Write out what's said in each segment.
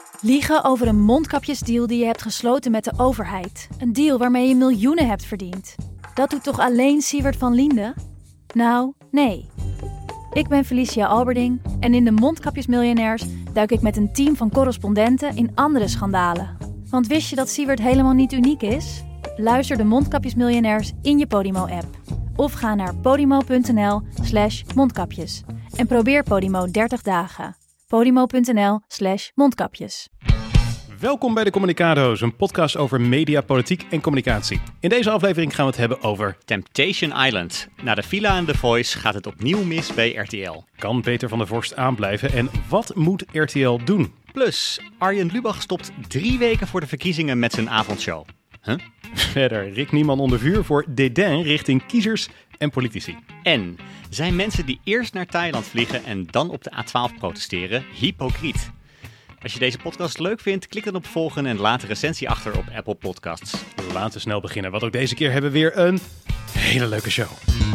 Liegen over een mondkapjesdeal die je hebt gesloten met de overheid. Een deal waarmee je miljoenen hebt verdiend. Dat doet toch alleen Siewert van Liende? Nou, nee. Ik ben Felicia Alberding en in de Mondkapjesmiljonairs duik ik met een team van correspondenten in andere schandalen. Want wist je dat Siewert helemaal niet uniek is? Luister de Mondkapjesmiljonairs in je Podimo-app. Of ga naar podimo.nl/mondkapjes. En probeer Podimo 30 dagen. podimo.nl/mondkapjes. Welkom bij de Communicado's, een podcast over media, politiek en communicatie. In deze aflevering gaan we het hebben over Temptation Island. Na de villa en The Voice gaat het opnieuw mis bij RTL. Kan Peter van der Vorst aanblijven en wat moet RTL doen? Plus, Arjen Lubach stopt 3 weken voor de verkiezingen met zijn avondshow. Verder, Rick Nieman onder vuur voor dédain richting kiezers en politici. En zijn mensen die eerst naar Thailand vliegen en dan op de A12 protesteren hypocriet? Als je deze podcast leuk vindt, klik dan op volgen en laat een recensie achter op Apple Podcasts. Laten we snel beginnen, want ook deze keer hebben we weer een hele leuke show.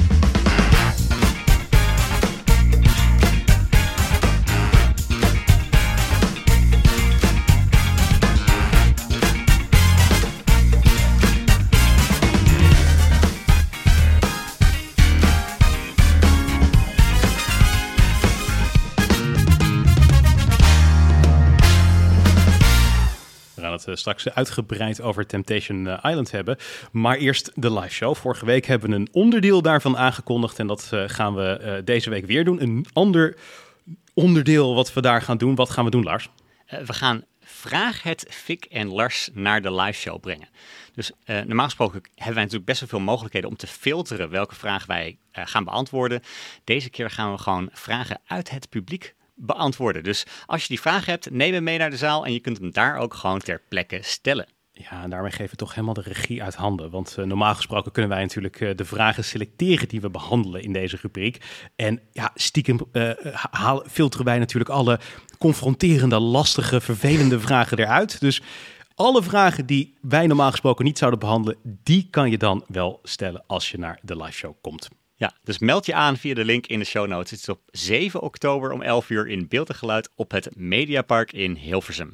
We gaan het straks uitgebreid over Temptation Island hebben. Maar eerst de live show. Vorige week hebben we een onderdeel daarvan aangekondigd. En dat gaan we deze week weer doen. Een ander onderdeel wat we daar gaan doen. Wat gaan we doen, Lars? We gaan Vraag het Fik en Lars naar de live show brengen. Dus normaal gesproken hebben wij natuurlijk best wel veel mogelijkheden om te filteren welke vraag wij gaan beantwoorden. Deze keer gaan we gewoon vragen uit het publiek beantwoorden. Dus als je die vraag hebt, neem hem mee naar de zaal en je kunt hem daar ook gewoon ter plekke stellen. Ja, en daarmee geven we toch helemaal de regie uit handen. Want normaal gesproken kunnen wij natuurlijk de vragen selecteren die we behandelen in deze rubriek. En ja, stiekem filteren wij natuurlijk alle confronterende, lastige, vervelende vragen eruit. Dus alle vragen die wij normaal gesproken niet zouden behandelen, die kan je dan wel stellen als je naar de live show komt. Ja, dus meld je aan via de link in de show notes. Het is op 7 oktober om 11 uur in beeld en geluid op het Mediapark in Hilversum.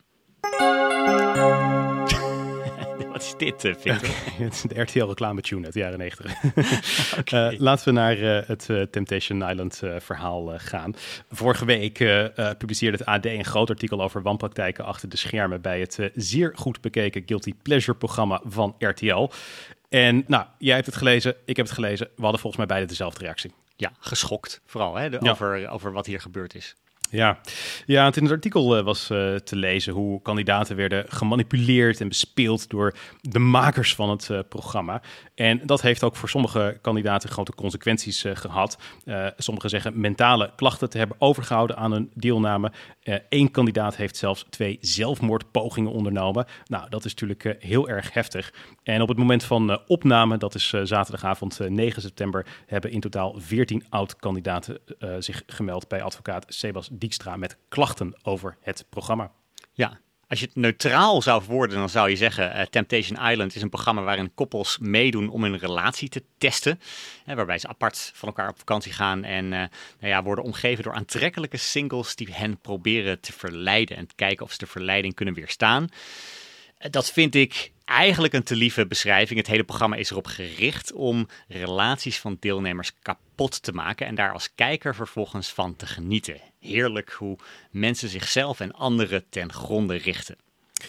Wat is dit, Victor? Het is de RTL-reclame-tune uit de jaren 90. Okay. Laten we naar het Temptation Island verhaal gaan. Vorige week publiceerde het AD een groot artikel over wanpraktijken achter de schermen bij het zeer goed bekeken Guilty Pleasure-programma van RTL. En nou, jij hebt het gelezen, ik heb het gelezen. We hadden volgens mij beide dezelfde reactie. Ja, geschokt vooral hè, over wat hier gebeurd is. Ja, in het artikel was te lezen hoe kandidaten werden gemanipuleerd en bespeeld door de makers van het programma. En dat heeft ook voor sommige kandidaten grote consequenties gehad. Sommigen zeggen mentale klachten te hebben overgehouden aan hun deelname. 1 kandidaat heeft zelfs 2 zelfmoordpogingen ondernomen. Nou, dat is natuurlijk heel erg heftig. En op het moment van opname, dat is zaterdagavond 9 september, hebben in totaal 14 oud-kandidaten zich gemeld bij advocaat Sebas Dijkstra met klachten over het programma. Ja, als je het neutraal zou verwoorden, dan zou je zeggen Temptation Island is een programma waarin koppels meedoen om hun relatie te testen. Waarbij ze apart van elkaar op vakantie gaan en worden omgeven door aantrekkelijke singles die hen proberen te verleiden en kijken of ze de verleiding kunnen weerstaan. Dat vind ik eigenlijk een te lieve beschrijving. Het hele programma is erop gericht om relaties van deelnemers kapot te maken en daar als kijker vervolgens van te genieten. Heerlijk hoe mensen zichzelf en anderen ten gronde richten.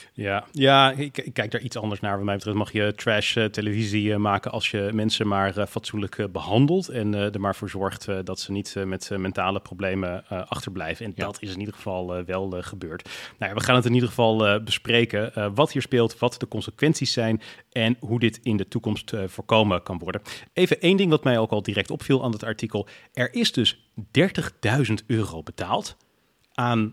Ja, ik kijk daar iets anders naar. Wat mij betreft mag je trash televisie maken als je mensen maar fatsoenlijk behandelt en er maar voor zorgt dat ze niet met mentale problemen achterblijven. En dat is in ieder geval wel gebeurd. Nou ja, we gaan het in ieder geval bespreken wat hier speelt, wat de consequenties zijn en hoe dit in de toekomst voorkomen kan worden. Even 1 ding wat mij ook al direct opviel aan het artikel. Er is dus €30.000 betaald aan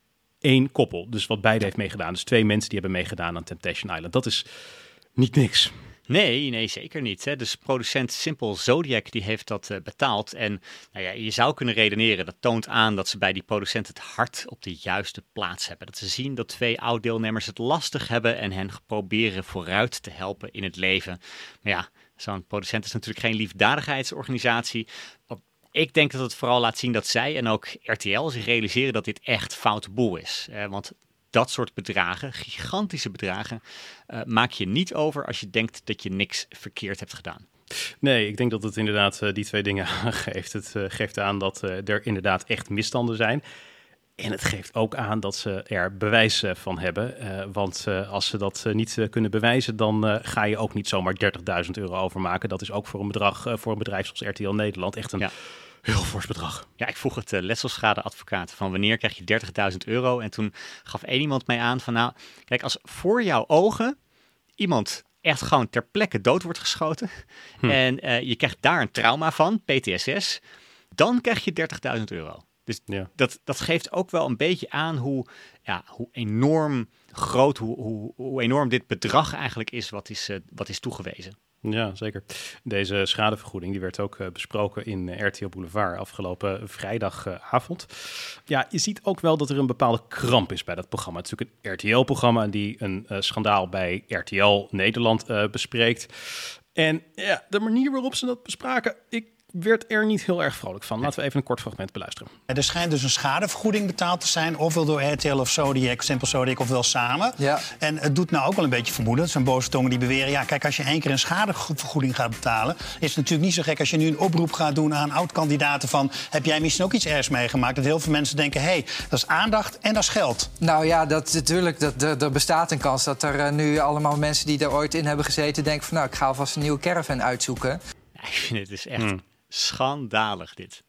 1 koppel, dus wat beide heeft meegedaan. Dus 2 mensen die hebben meegedaan aan Temptation Island. Dat is niet niks. Nee, zeker niet. Hè. Dus producent Simple Zodiac die heeft dat betaald. En je zou kunnen redeneren, dat toont aan dat ze bij die producent het hart op de juiste plaats hebben. Dat ze zien dat 2 oud-deelnemers het lastig hebben en hen proberen vooruit te helpen in het leven. Maar ja, zo'n producent is natuurlijk geen liefdadigheidsorganisatie. Ik denk dat het vooral laat zien dat zij en ook RTL zich realiseren dat dit echt foute boel is. Want dat soort bedragen, gigantische bedragen, maak je niet over als je denkt dat je niks verkeerd hebt gedaan. Nee, ik denk dat het inderdaad die twee dingen aangeeft. Het geeft aan dat er inderdaad echt misstanden zijn. En het geeft ook aan dat ze er bewijs van hebben. Want als ze dat niet kunnen bewijzen, dan ga je ook niet zomaar €30.000 overmaken. Dat is ook voor een bedrag, voor een bedrijf zoals RTL Nederland echt een heel fors bedrag. Ja, ik vroeg het letselschadeadvocaat van wanneer krijg je €30.000? En toen gaf één iemand mij aan van nou, kijk, als voor jouw ogen iemand echt gewoon ter plekke dood wordt geschoten en je krijgt daar een trauma van, PTSS, dan krijg je €30.000. Dus dat geeft ook wel een beetje aan hoe enorm groot, hoe enorm dit bedrag eigenlijk is wat is toegewezen. Ja, zeker. Deze schadevergoeding die werd ook besproken in RTL Boulevard afgelopen vrijdagavond. Ja, je ziet ook wel dat er een bepaalde kramp is bij dat programma. Het is natuurlijk een RTL-programma die een schandaal bij RTL Nederland bespreekt. En ja, de manier waarop ze dat bespraken, ik werd er niet heel erg vrolijk van. Laten we even een kort fragment beluisteren. Er schijnt dus een schadevergoeding betaald te zijn, ofwel door RTL of Zodiac, Simpel Zodiac, ofwel samen. Ja. En het doet nou ook wel een beetje vermoeden. Het zijn boze tongen die beweren, ja, kijk, als je 1 keer een schadevergoeding gaat betalen, is het natuurlijk niet zo gek als je nu een oproep gaat doen aan oud-kandidaten van, heb jij misschien ook iets ergs meegemaakt? Dat heel veel mensen denken, hé, dat is aandacht en dat is geld. Nou ja, natuurlijk, er bestaat een kans dat er nu allemaal mensen die er ooit in hebben gezeten denken van, nou, ik ga alvast een nieuwe caravan uitzoeken. Ja, ik vind het dus echt schandalig dit.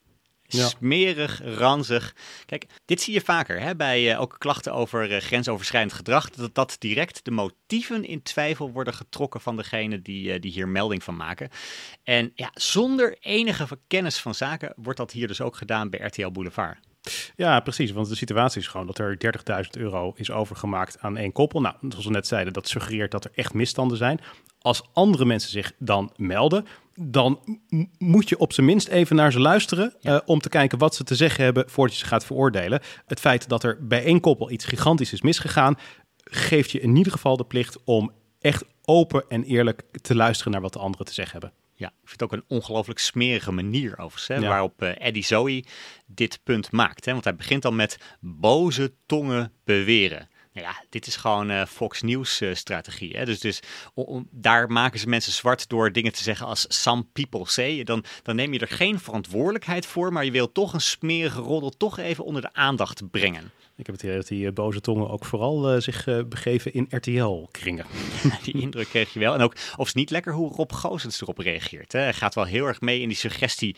Smerig, ranzig. Kijk, dit zie je vaker hè, bij ook klachten over grensoverschrijdend gedrag. Dat direct de motieven in twijfel worden getrokken van degene die hier melding van maken. En ja, zonder enige kennis van zaken wordt dat hier dus ook gedaan bij RTL Boulevard. Ja, precies. Want de situatie is gewoon dat er €30.000 is overgemaakt aan 1 koppel. Nou, zoals we net zeiden, dat suggereert dat er echt misstanden zijn. Als andere mensen zich dan melden, dan moet je op zijn minst even naar ze luisteren om te kijken wat ze te zeggen hebben voordat je ze gaat veroordelen. Het feit dat er bij 1 koppel iets gigantisch is misgegaan, geeft je in ieder geval de plicht om echt open en eerlijk te luisteren naar wat de anderen te zeggen hebben. Ja, ik vind het ook een ongelooflijk smerige manier overigens, waarop Eddie Zoe dit punt maakt. Hè? Want hij begint dan met boze tongen beweren. Nou ja, dit is gewoon Fox News strategie. Hè? Dus daar maken ze mensen zwart door dingen te zeggen als some people say. Dan neem je er geen verantwoordelijkheid voor, maar je wil toch een smerige roddel toch even onder de aandacht brengen. Ik heb het idee dat die boze tongen ook vooral zich begeven in RTL-kringen. Die indruk kreeg je wel. En ook overigens niet lekker hoe Rob Goossens erop reageert. Hè. Hij gaat wel heel erg mee in die suggestie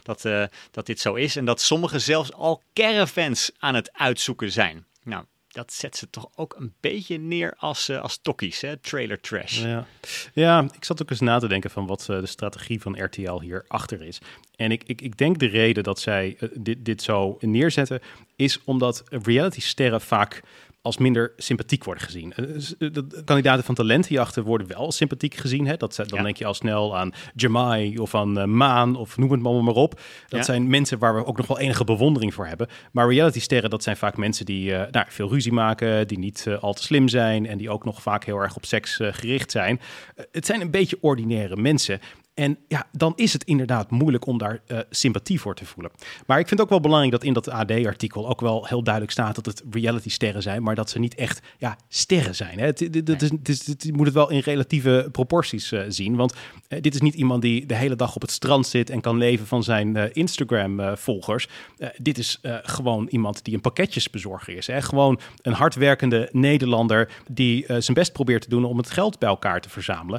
dat dit zo is. En dat sommigen zelfs al caravans aan het uitzoeken zijn. Nou, dat zet ze toch ook een beetje neer als tokkies, hè? Trailer trash. Ja, ik zat ook eens na te denken van wat de strategie van RTL hier achter is. En ik denk de reden dat zij dit zo neerzetten is omdat realitysterren vaak als minder sympathiek worden gezien. De kandidaten van talentenjachten worden wel sympathiek gezien. Hè? Dan denk je al snel aan Jamai of aan Maan of noem het maar op. Dat zijn mensen waar we ook nog wel enige bewondering voor hebben. Maar realitysterren, dat zijn vaak mensen die veel ruzie maken, die niet al te slim zijn en die ook nog vaak heel erg op seks gericht zijn. Het zijn een beetje ordinaire mensen. En ja, dan is het inderdaad moeilijk om daar sympathie voor te voelen. Maar ik vind het ook wel belangrijk dat in dat AD-artikel ook wel heel duidelijk staat dat het reality-sterren zijn, maar dat ze niet echt sterren zijn. Hè? Je moet het wel in relatieve proporties zien. Want dit is niet iemand die de hele dag op het strand zit en kan leven van zijn Instagram-volgers. Dit is gewoon iemand die een pakketjesbezorger is. Hè? Gewoon een hardwerkende Nederlander die zijn best probeert te doen om het geld bij elkaar te verzamelen.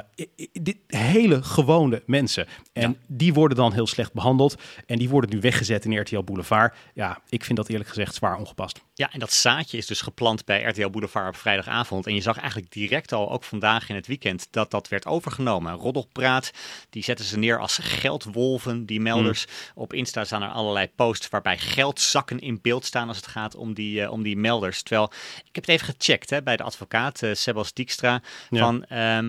Dit hele gewone mensen. En die worden dan heel slecht behandeld. En die worden nu weggezet in RTL Boulevard. Ja, ik vind dat eerlijk gezegd zwaar ongepast. Ja, en dat zaadje is dus geplant bij RTL Boulevard op vrijdagavond. En je zag eigenlijk direct al, ook vandaag in het weekend, dat werd overgenomen. Roddelpraat, die zetten ze neer als geldwolven, die melders. Op Insta staan er allerlei posts waarbij geldzakken in beeld staan als het gaat om die melders. Terwijl, ik heb het even gecheckt bij de advocaat, Sebas Dijkstra, van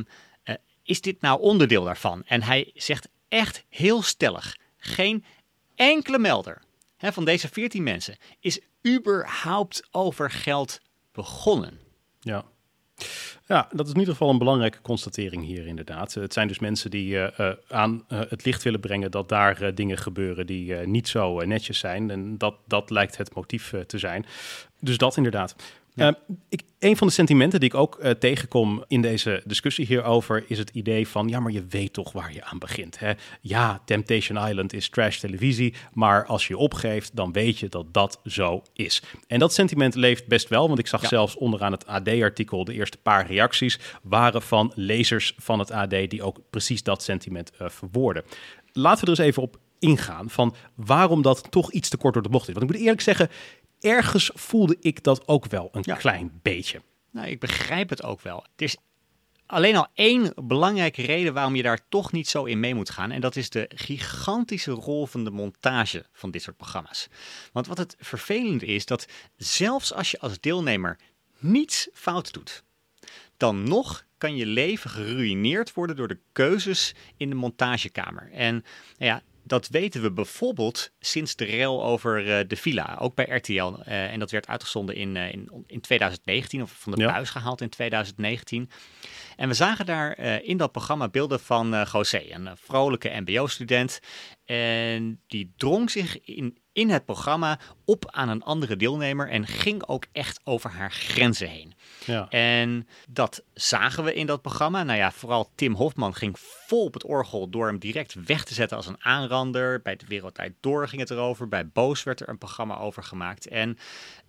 is dit nou onderdeel daarvan? En hij zegt echt heel stellig, geen enkele melder van deze 14 mensen is überhaupt over geld begonnen. Ja. Ja, dat is in ieder geval een belangrijke constatering hier inderdaad. Het zijn dus mensen die aan het licht willen brengen dat daar dingen gebeuren die niet zo netjes zijn. En dat lijkt het motief te zijn. Dus dat inderdaad. Een van de sentimenten die ik ook tegenkom in deze discussie hierover is het idee van, ja, maar je weet toch waar je aan begint. Hè? Ja, Temptation Island is trash televisie, maar als je opgeeft, dan weet je dat dat zo is. En dat sentiment leeft best wel, want ik zag zelfs onderaan het AD-artikel de eerste paar reacties waren van lezers van het AD die ook precies dat sentiment verwoorden. Laten we er eens even op ingaan van waarom dat toch iets te kort door de bocht is. Want ik moet eerlijk zeggen, ergens voelde ik dat ook wel een klein beetje. Nou, ik begrijp het ook wel. Er is alleen al één belangrijke reden waarom je daar toch niet zo in mee moet gaan. En dat is de gigantische rol van de montage van dit soort programma's. Want wat het vervelende is, dat zelfs als je als deelnemer niets fout doet, dan nog kan je leven geruïneerd worden door de keuzes in de montagekamer. En dat weten we bijvoorbeeld sinds de rel over de villa, ook bij RTL. En dat werd uitgezonden in 2019, of van de buis gehaald in 2019. En we zagen daar in dat programma beelden van José, een vrolijke mbo-student. En die drong zich in het programma op aan een andere deelnemer en ging ook echt over haar grenzen heen. Ja. En dat zagen we in dat programma. Nou ja, vooral Tim Hofman ging vol op het orgel door hem direct weg te zetten als een aanrander. Bij De Wereld Draait Door ging het erover. Bij Boos werd er een programma over gemaakt. En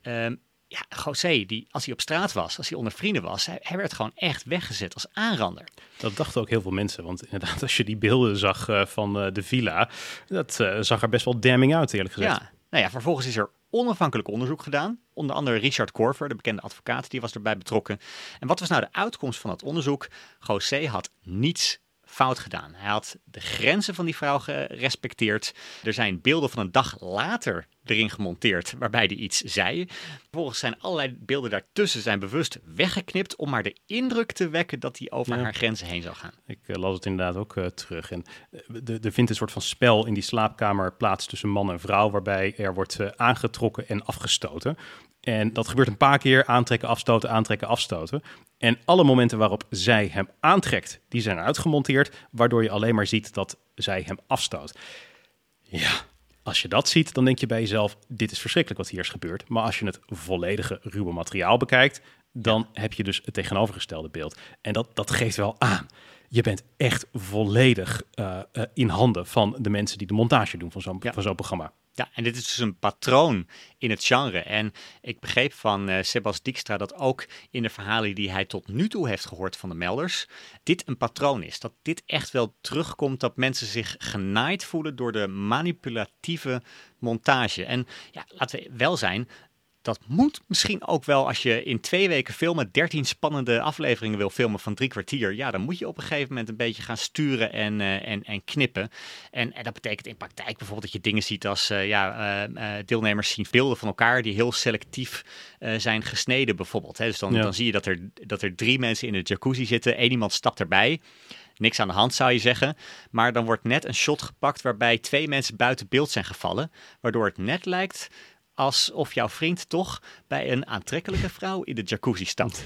José, als hij op straat was, als hij onder vrienden was, hij werd gewoon echt weggezet als aanrander. Dat dachten ook heel veel mensen, want inderdaad, als je die beelden zag van de villa, dat zag er best wel damning uit, eerlijk gezegd. Ja, nou ja, vervolgens is er onafhankelijk onderzoek gedaan. Onder andere Richard Korver, de bekende advocaat, die was erbij betrokken. En wat was nou de uitkomst van dat onderzoek? José had niets fout gedaan. Hij had de grenzen van die vrouw gerespecteerd. Er zijn beelden van een dag later erin gemonteerd waarbij hij iets zei. Vervolgens zijn allerlei beelden daartussen zijn bewust weggeknipt om maar de indruk te wekken dat hij over haar grenzen heen zou gaan. Ik las het inderdaad ook terug. En er vindt een soort van spel in die slaapkamer plaats tussen man en vrouw waarbij er wordt aangetrokken en afgestoten. En dat gebeurt een paar keer, aantrekken, afstoten. En alle momenten waarop zij hem aantrekt, die zijn uitgemonteerd, waardoor je alleen maar ziet dat zij hem afstoot. Ja, als je dat ziet, dan denk je bij jezelf, dit is verschrikkelijk wat hier is gebeurd. Maar als je het volledige ruwe materiaal bekijkt, dan heb je dus het tegenovergestelde beeld. En dat geeft wel aan. Je bent echt volledig in handen van de mensen die de montage doen van zo'n programma. Ja, en dit is dus een patroon in het genre. En ik begreep van Sebas Dijkstra dat ook in de verhalen die hij tot nu toe heeft gehoord van de melders, dit een patroon is. Dat dit echt wel terugkomt, dat mensen zich genaaid voelen door de manipulatieve montage. En ja, laten we wel zijn, dat moet misschien ook wel als je in 2 weken filmen 13 spannende afleveringen wil filmen van 3 kwartier. Ja, dan moet je op een gegeven moment een beetje gaan sturen en knippen. En dat betekent in praktijk bijvoorbeeld dat je dingen ziet als deelnemers zien beelden van elkaar die heel selectief zijn gesneden bijvoorbeeld. Hè. Dus dan zie je dat er 3 mensen in de jacuzzi zitten. 1 iemand stapt erbij. Niks aan de hand zou je zeggen. Maar dan wordt net een shot gepakt waarbij 2 mensen buiten beeld zijn gevallen. Waardoor het net lijkt alsof jouw vriend toch bij een aantrekkelijke vrouw in de jacuzzi stapt.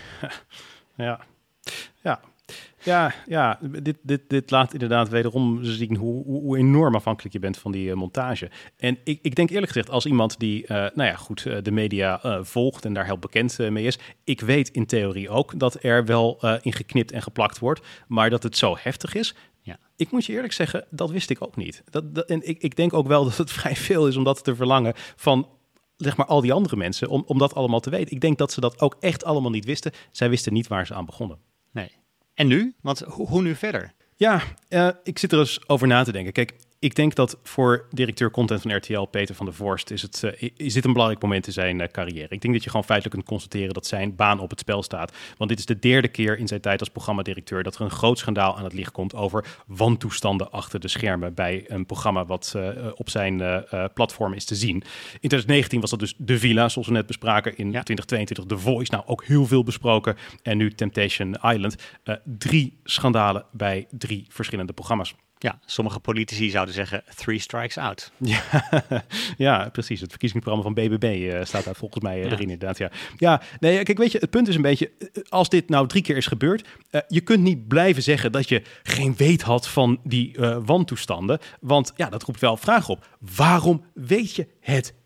Ja, dit laat inderdaad wederom zien hoe enorm afhankelijk je bent van die montage. En ik denk eerlijk gezegd, als iemand die de media volgt en daar heel bekend mee is, ik weet in theorie ook dat er wel in geknipt en geplakt wordt, maar dat het zo heftig is. Ja. Ik moet je eerlijk zeggen, dat wist ik ook niet. En ik denk ook wel dat het vrij veel is om dat te verlangen van zeg maar al die andere mensen, om dat allemaal te weten. Ik denk dat ze dat ook echt allemaal niet wisten. Zij wisten niet waar ze aan begonnen. Nee. En nu? Want hoe nu verder? Ja, ik zit er eens over na te denken. Kijk, ik denk dat voor directeur content van RTL, Peter van der Voorst, is dit een belangrijk moment in zijn carrière. Ik denk dat je gewoon feitelijk kunt constateren dat zijn baan op het spel staat. Want dit is de 3e keer in zijn tijd als programmadirecteur dat er een groot schandaal aan het licht komt over wantoestanden achter de schermen bij een programma wat op zijn platform is te zien. In 2019 was dat dus De Villa, zoals we net bespraken. In 2022 The Voice, nou ook heel veel besproken. En nu Temptation Island. 3 schandalen bij 3 verschillende programma's. Ja, sommige politici zouden zeggen 3 strikes out. Ja, precies. Het verkiezingsprogramma van BBB staat daar volgens mij erin inderdaad. Ja, nee, kijk, weet je, het punt is een beetje, als dit nou 3 keer is gebeurd, je kunt niet blijven zeggen dat je geen weet had van die wantoestanden, want ja, dat roept wel vragen op. Waarom weet je het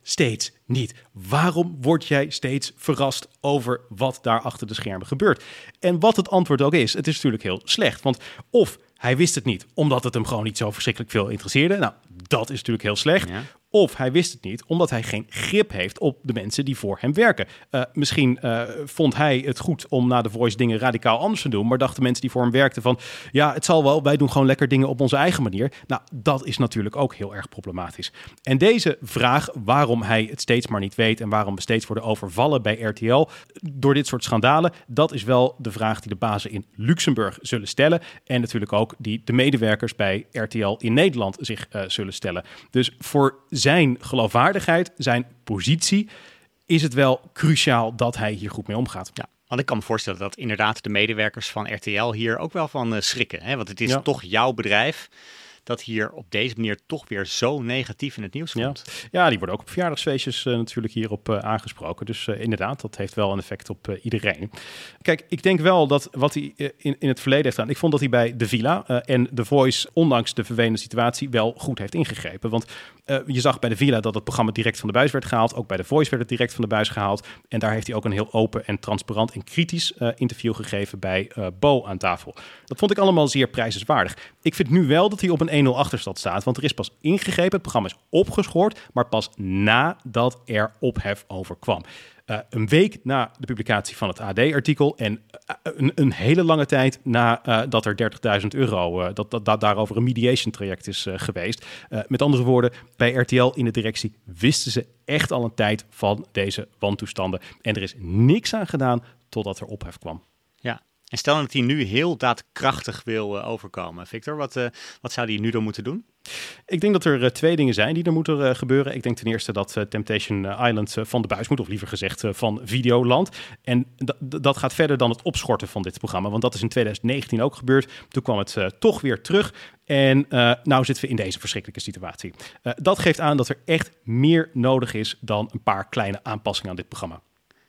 steeds niet? Waarom word jij steeds verrast over wat daar achter de schermen gebeurt? En wat het antwoord ook is, het is natuurlijk heel slecht. Want of hij wist het niet, omdat het hem gewoon niet zo verschrikkelijk veel interesseerde. Nou, dat is natuurlijk heel slecht. Ja. Of hij wist het niet, omdat hij geen grip heeft op de mensen die voor hem werken. Misschien vond hij het goed om na The Voice dingen radicaal anders te doen, maar dachten mensen die voor hem werkten van, ja, het zal wel, wij doen gewoon lekker dingen op onze eigen manier. Nou, dat is natuurlijk ook heel erg problematisch. En deze vraag, waarom hij het steeds maar niet weet en waarom we steeds worden overvallen bij RTL door dit soort schandalen, dat is wel de vraag die de bazen in Luxemburg zullen stellen en natuurlijk ook die de medewerkers bij RTL in Nederland zich zullen stellen. Dus voor zijn geloofwaardigheid, zijn positie, is het wel cruciaal dat hij hier goed mee omgaat. Ja, want ik kan me voorstellen dat inderdaad de medewerkers van RTL hier ook wel van schrikken. Hè? Want het is toch jouw bedrijf dat hier op deze manier toch weer zo negatief in het nieuws komt. Ja, die worden ook op verjaardagsfeestjes natuurlijk hierop aangesproken. Dus inderdaad, dat heeft wel een effect op iedereen. Kijk, ik denk wel dat wat hij in het verleden heeft gedaan, ik vond dat hij bij The Villa en The Voice, ondanks de vervelende situatie, wel goed heeft ingegrepen. Want je zag bij The Villa dat het programma direct van de buis werd gehaald. Ook bij The Voice werd het direct van de buis gehaald. En daar heeft hij ook een heel open en transparant en kritisch interview gegeven bij Bo aan tafel. Dat vond ik allemaal zeer prijzenswaardig. Ik vind nu wel dat hij op een 1-0 achterstand staat, want er is pas ingegrepen. Het programma is opgeschort, maar pas nadat er ophef over kwam. Een week na de publicatie van het AD-artikel en een hele lange tijd nadat er €30.000 dat daarover een mediation traject is geweest. Met andere woorden, bij RTL in de directie wisten ze echt al een tijd van deze wantoestanden. En er is niks aan gedaan totdat er ophef kwam. Ja. En stel dat hij nu heel daadkrachtig wil overkomen. Victor, wat zou hij nu dan moeten doen? Ik denk dat er twee dingen zijn die er moeten gebeuren. Ik denk ten eerste dat Temptation Island van de buis moet, of liever gezegd van Videoland. En dat gaat verder dan het opschorten van dit programma, want dat is in 2019 ook gebeurd. Toen kwam het toch weer terug. En nou zitten we in deze verschrikkelijke situatie. Dat geeft aan dat er echt meer nodig is dan een paar kleine aanpassingen aan dit programma.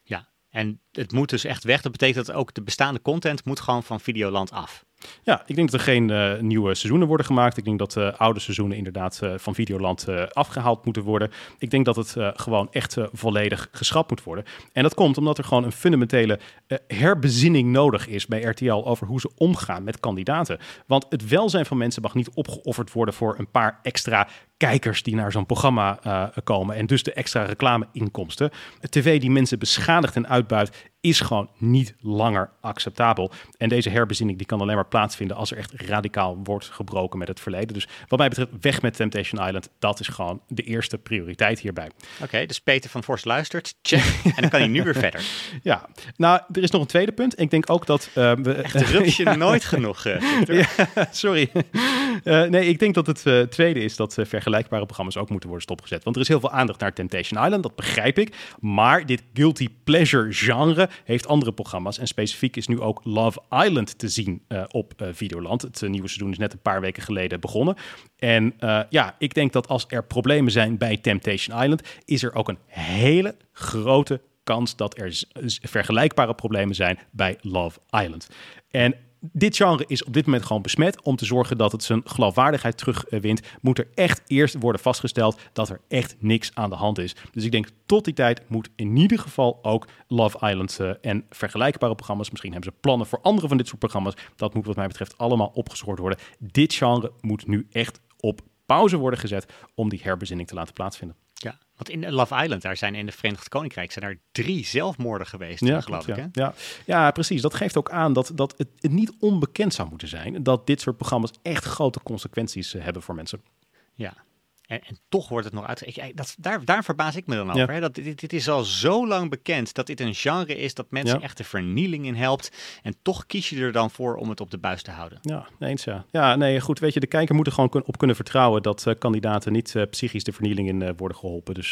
En het moet dus echt weg. Dat betekent dat ook de bestaande content moet gewoon van Videoland af. Ja, ik denk dat er geen nieuwe seizoenen worden gemaakt. Ik denk dat oude seizoenen inderdaad van Videoland afgehaald moeten worden. Ik denk dat het gewoon echt volledig geschrapt moet worden. En dat komt omdat er gewoon een fundamentele herbezinning nodig is bij RTL over hoe ze omgaan met kandidaten. Want het welzijn van mensen mag niet opgeofferd worden voor een paar extra kijkers die naar zo'n programma komen en dus de extra reclameinkomsten. TV die mensen beschadigt en uitbuit is gewoon niet langer acceptabel. En deze herbezinning die kan alleen maar plaatsvinden als er echt radicaal wordt gebroken met het verleden. Dus wat mij betreft, weg met Temptation Island. Dat is gewoon de eerste prioriteit hierbij. Oké, dus Peter van Voorst luistert. Check. En dan kan hij nu weer verder. Ja, nou, er is nog een tweede punt. Ik denk ook dat echt rupsje nooit genoeg. Ja, sorry. Nee, ik denk dat het tweede is dat vergelijkbare programma's ook moeten worden stopgezet. Want er is heel veel aandacht naar Temptation Island, dat begrijp ik. Maar dit guilty pleasure genre heeft andere programma's. En specifiek is nu ook Love Island te zien op Videoland. Het nieuwe seizoen is net een paar weken geleden begonnen. En ik denk dat als er problemen zijn bij Temptation Island, is er ook een hele grote kans dat er vergelijkbare problemen zijn bij Love Island. En dit genre is op dit moment gewoon besmet. Om te zorgen dat het zijn geloofwaardigheid terugwint, moet er echt eerst worden vastgesteld dat er echt niks aan de hand is. Dus ik denk tot die tijd moet in ieder geval ook Love Island en vergelijkbare programma's, misschien hebben ze plannen voor andere van dit soort programma's, dat moet wat mij betreft allemaal opgeschort worden. Dit genre moet nu echt op pauze worden gezet om die herbezinning te laten plaatsvinden. Ja, want in Love Island, daar zijn in het Verenigd Koninkrijk zijn er 3 zelfmoorden geweest, geloof ik. Hè? Ja, precies. Dat geeft ook aan dat het niet onbekend zou moeten zijn dat dit soort programma's echt grote consequenties hebben voor mensen. Ja. En toch wordt het nog uit. Daar verbaas ik me dan over. Ja. Hè? Dat dit is al zo lang bekend dat dit een genre is dat mensen echt de vernieling in helpt. En toch kies je er dan voor om het op de buis te houden. Ja, eens ja. Ja, nee, goed. Weet je, de kijker moet er gewoon op kunnen vertrouwen dat kandidaten niet psychisch de vernieling in worden geholpen. Dus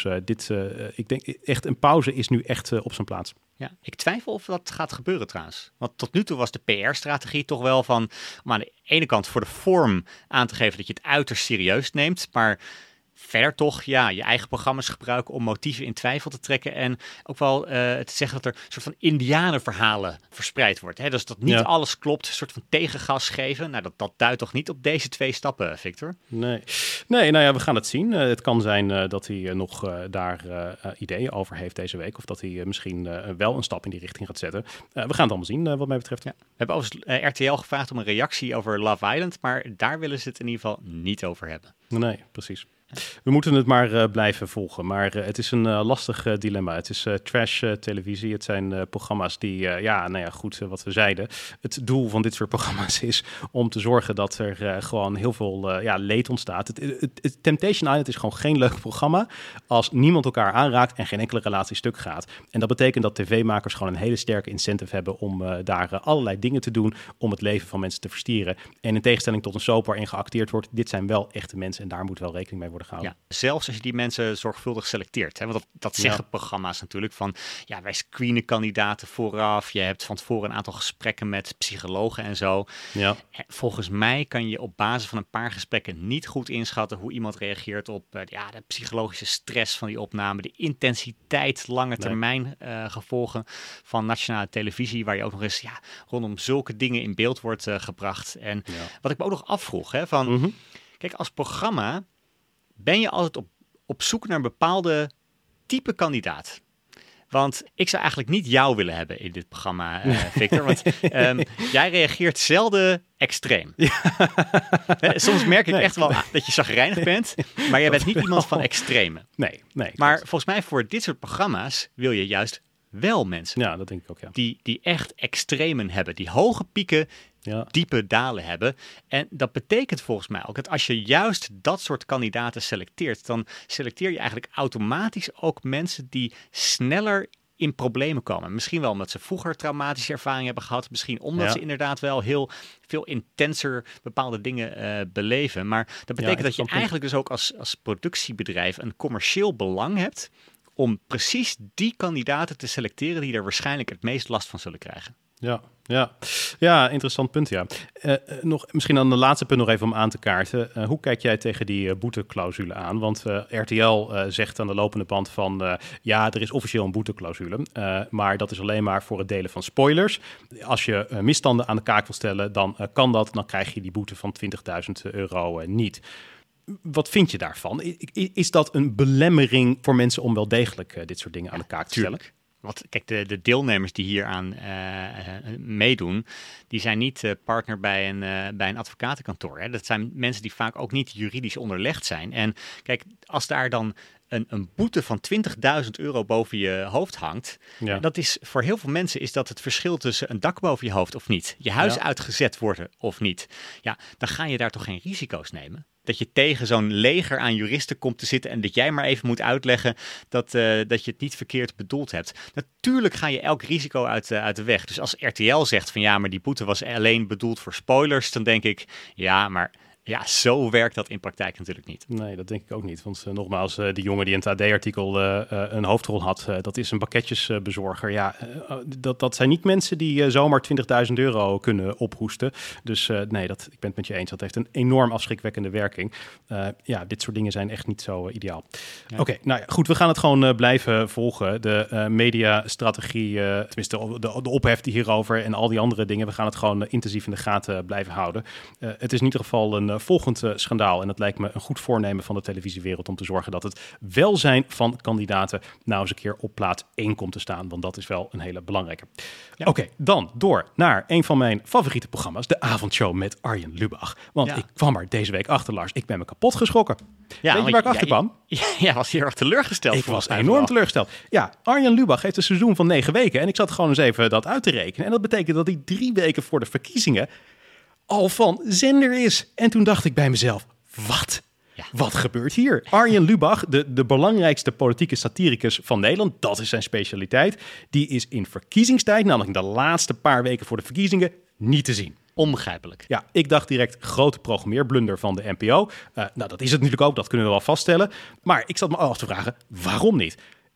ik denk echt een pauze is nu echt op zijn plaats. Ja, ik twijfel of dat gaat gebeuren trouwens. Want tot nu toe was de PR-strategie toch wel van om aan de ene kant voor de vorm aan te geven dat je het uiterst serieus neemt, maar verder toch je eigen programma's gebruiken om motieven in twijfel te trekken. En ook wel te zeggen dat er een soort van indianenverhalen verspreid wordt. Hè? Dus dat niet alles klopt, een soort van tegengas geven. Nou, dat duidt toch niet op deze 2 stappen, Victor? Nee, nou ja, we gaan het zien. Het kan zijn dat hij nog daar ideeën over heeft deze week. Of dat hij misschien wel een stap in die richting gaat zetten. We gaan het allemaal zien, wat mij betreft. Ja. We hebben overigens RTL gevraagd om een reactie over Love Island. Maar daar willen ze het in ieder geval niet over hebben. Nee, precies. We moeten het maar blijven volgen. Maar het is een lastig dilemma. Het is trash televisie. Het zijn programma's die, goed, wat we zeiden. Het doel van dit soort programma's is om te zorgen dat er gewoon heel veel leed ontstaat. Het Temptation Island is gewoon geen leuk programma als niemand elkaar aanraakt en geen enkele relatie stuk gaat. En dat betekent dat tv-makers gewoon een hele sterke incentive hebben om daar allerlei dingen te doen om het leven van mensen te verstieren. En in tegenstelling tot een soap waarin geacteerd wordt, dit zijn wel echte mensen en daar moet wel rekening mee worden gehouden. Ja, zelfs als je die mensen zorgvuldig selecteert. Hè? Want dat zeggen programma's natuurlijk van, wij screenen kandidaten vooraf. Je hebt van tevoren een aantal gesprekken met psychologen en zo. Ja. En volgens mij kan je op basis van een paar gesprekken niet goed inschatten hoe iemand reageert op de psychologische stress van die opname, de intensiteit, lange termijn gevolgen van nationale televisie, waar je ook nog eens rondom zulke dingen in beeld wordt gebracht. En wat ik me ook nog afvroeg, kijk, als programma ben je altijd op zoek naar een bepaalde type kandidaat. Want ik zou eigenlijk niet jou willen hebben in dit programma, Victor. Want jij reageert zelden extreem. Ja. Soms merk ik echt wel dat je chagrijnig bent. Maar jij bent niet iemand van extreme. Nee. Maar volgens mij voor dit soort programma's wil je juist wel mensen. Ja, dat denk ik ook, ja. Die echt extremen hebben. Die hoge pieken, diepe dalen hebben. En dat betekent volgens mij ook dat als je juist dat soort kandidaten selecteert, dan selecteer je eigenlijk automatisch ook mensen die sneller in problemen komen. Misschien wel omdat ze vroeger traumatische ervaringen hebben gehad. Misschien omdat ze inderdaad wel heel veel intenser bepaalde dingen beleven. Maar dat betekent dat je eigenlijk dus ook als productiebedrijf een commercieel belang hebt om precies die kandidaten te selecteren die er waarschijnlijk het meest last van zullen krijgen. Ja, interessant punt, ja. Misschien aan de laatste punt nog even om aan te kaarten. Hoe kijk jij tegen die boeteclausule aan? Want RTL zegt aan de lopende band van er is officieel een boeteclausule, maar dat is alleen maar voor het delen van spoilers. Als je misstanden aan de kaak wil stellen, dan kan dat. Dan krijg je die boete van €20.000 niet. Wat vind je daarvan? Is dat een belemmering voor mensen om wel degelijk dit soort dingen aan de kaak te stellen? Want kijk, de deelnemers die hier aan meedoen, die zijn niet partner bij een advocatenkantoor. Hè. Dat zijn mensen die vaak ook niet juridisch onderlegd zijn. En kijk, als daar dan een boete van €20.000 boven je hoofd hangt, dat is voor heel veel mensen is dat het verschil tussen een dak boven je hoofd of niet, je huis uitgezet worden of niet. Ja, dan ga je daar toch geen risico's nemen. Dat je tegen zo'n leger aan juristen komt te zitten en dat jij maar even moet uitleggen dat je het niet verkeerd bedoeld hebt. Natuurlijk ga je elk risico uit de weg. Dus als RTL zegt van maar die boete was alleen bedoeld voor spoilers, dan denk ik, maar zo werkt dat in praktijk natuurlijk niet. Nee, dat denk ik ook niet. Want nogmaals, die jongen die in het AD-artikel een hoofdrol had, dat is een pakketjesbezorger. Dat zijn niet mensen die zomaar €20.000 kunnen ophoesten. Dus ik ben het met je eens. Dat heeft een enorm afschrikwekkende werking. Dit soort dingen zijn echt niet zo ideaal. Ja. Oké, goed. We gaan het gewoon blijven volgen. De mediastrategie, tenminste de ophef die hierover en al die andere dingen. We gaan het gewoon intensief in de gaten blijven houden. Het is in ieder geval een volgend schandaal. En dat lijkt me een goed voornemen van de televisiewereld om te zorgen dat het welzijn van kandidaten nou eens een keer op plaats 1 komt te staan. Want dat is wel een hele belangrijke. Ja. Oké, dan door naar een van mijn favoriete programma's, de avondshow met Arjen Lubach. Want ik kwam er deze week achter, Lars. Ik ben me kapot geschrokken. Weet je waar ik achter kwam? Ja, was heel erg teleurgesteld. Ik was enorm teleurgesteld. Ja, Arjen Lubach heeft een seizoen van 9 weken. En ik zat gewoon eens even dat uit te rekenen. En dat betekent dat hij 3 weken voor de verkiezingen al van zender is. En toen dacht ik bij mezelf, wat? Ja. Wat gebeurt hier? Arjen Lubach, de belangrijkste politieke satiricus van Nederland, dat is zijn specialiteit, die is in verkiezingstijd, namelijk de laatste paar weken voor de verkiezingen, niet te zien. Onbegrijpelijk. Ja, ik dacht direct grote programmeerblunder van de NPO. Dat is het natuurlijk ook, dat kunnen we wel vaststellen. Maar ik zat me af te vragen, waarom niet?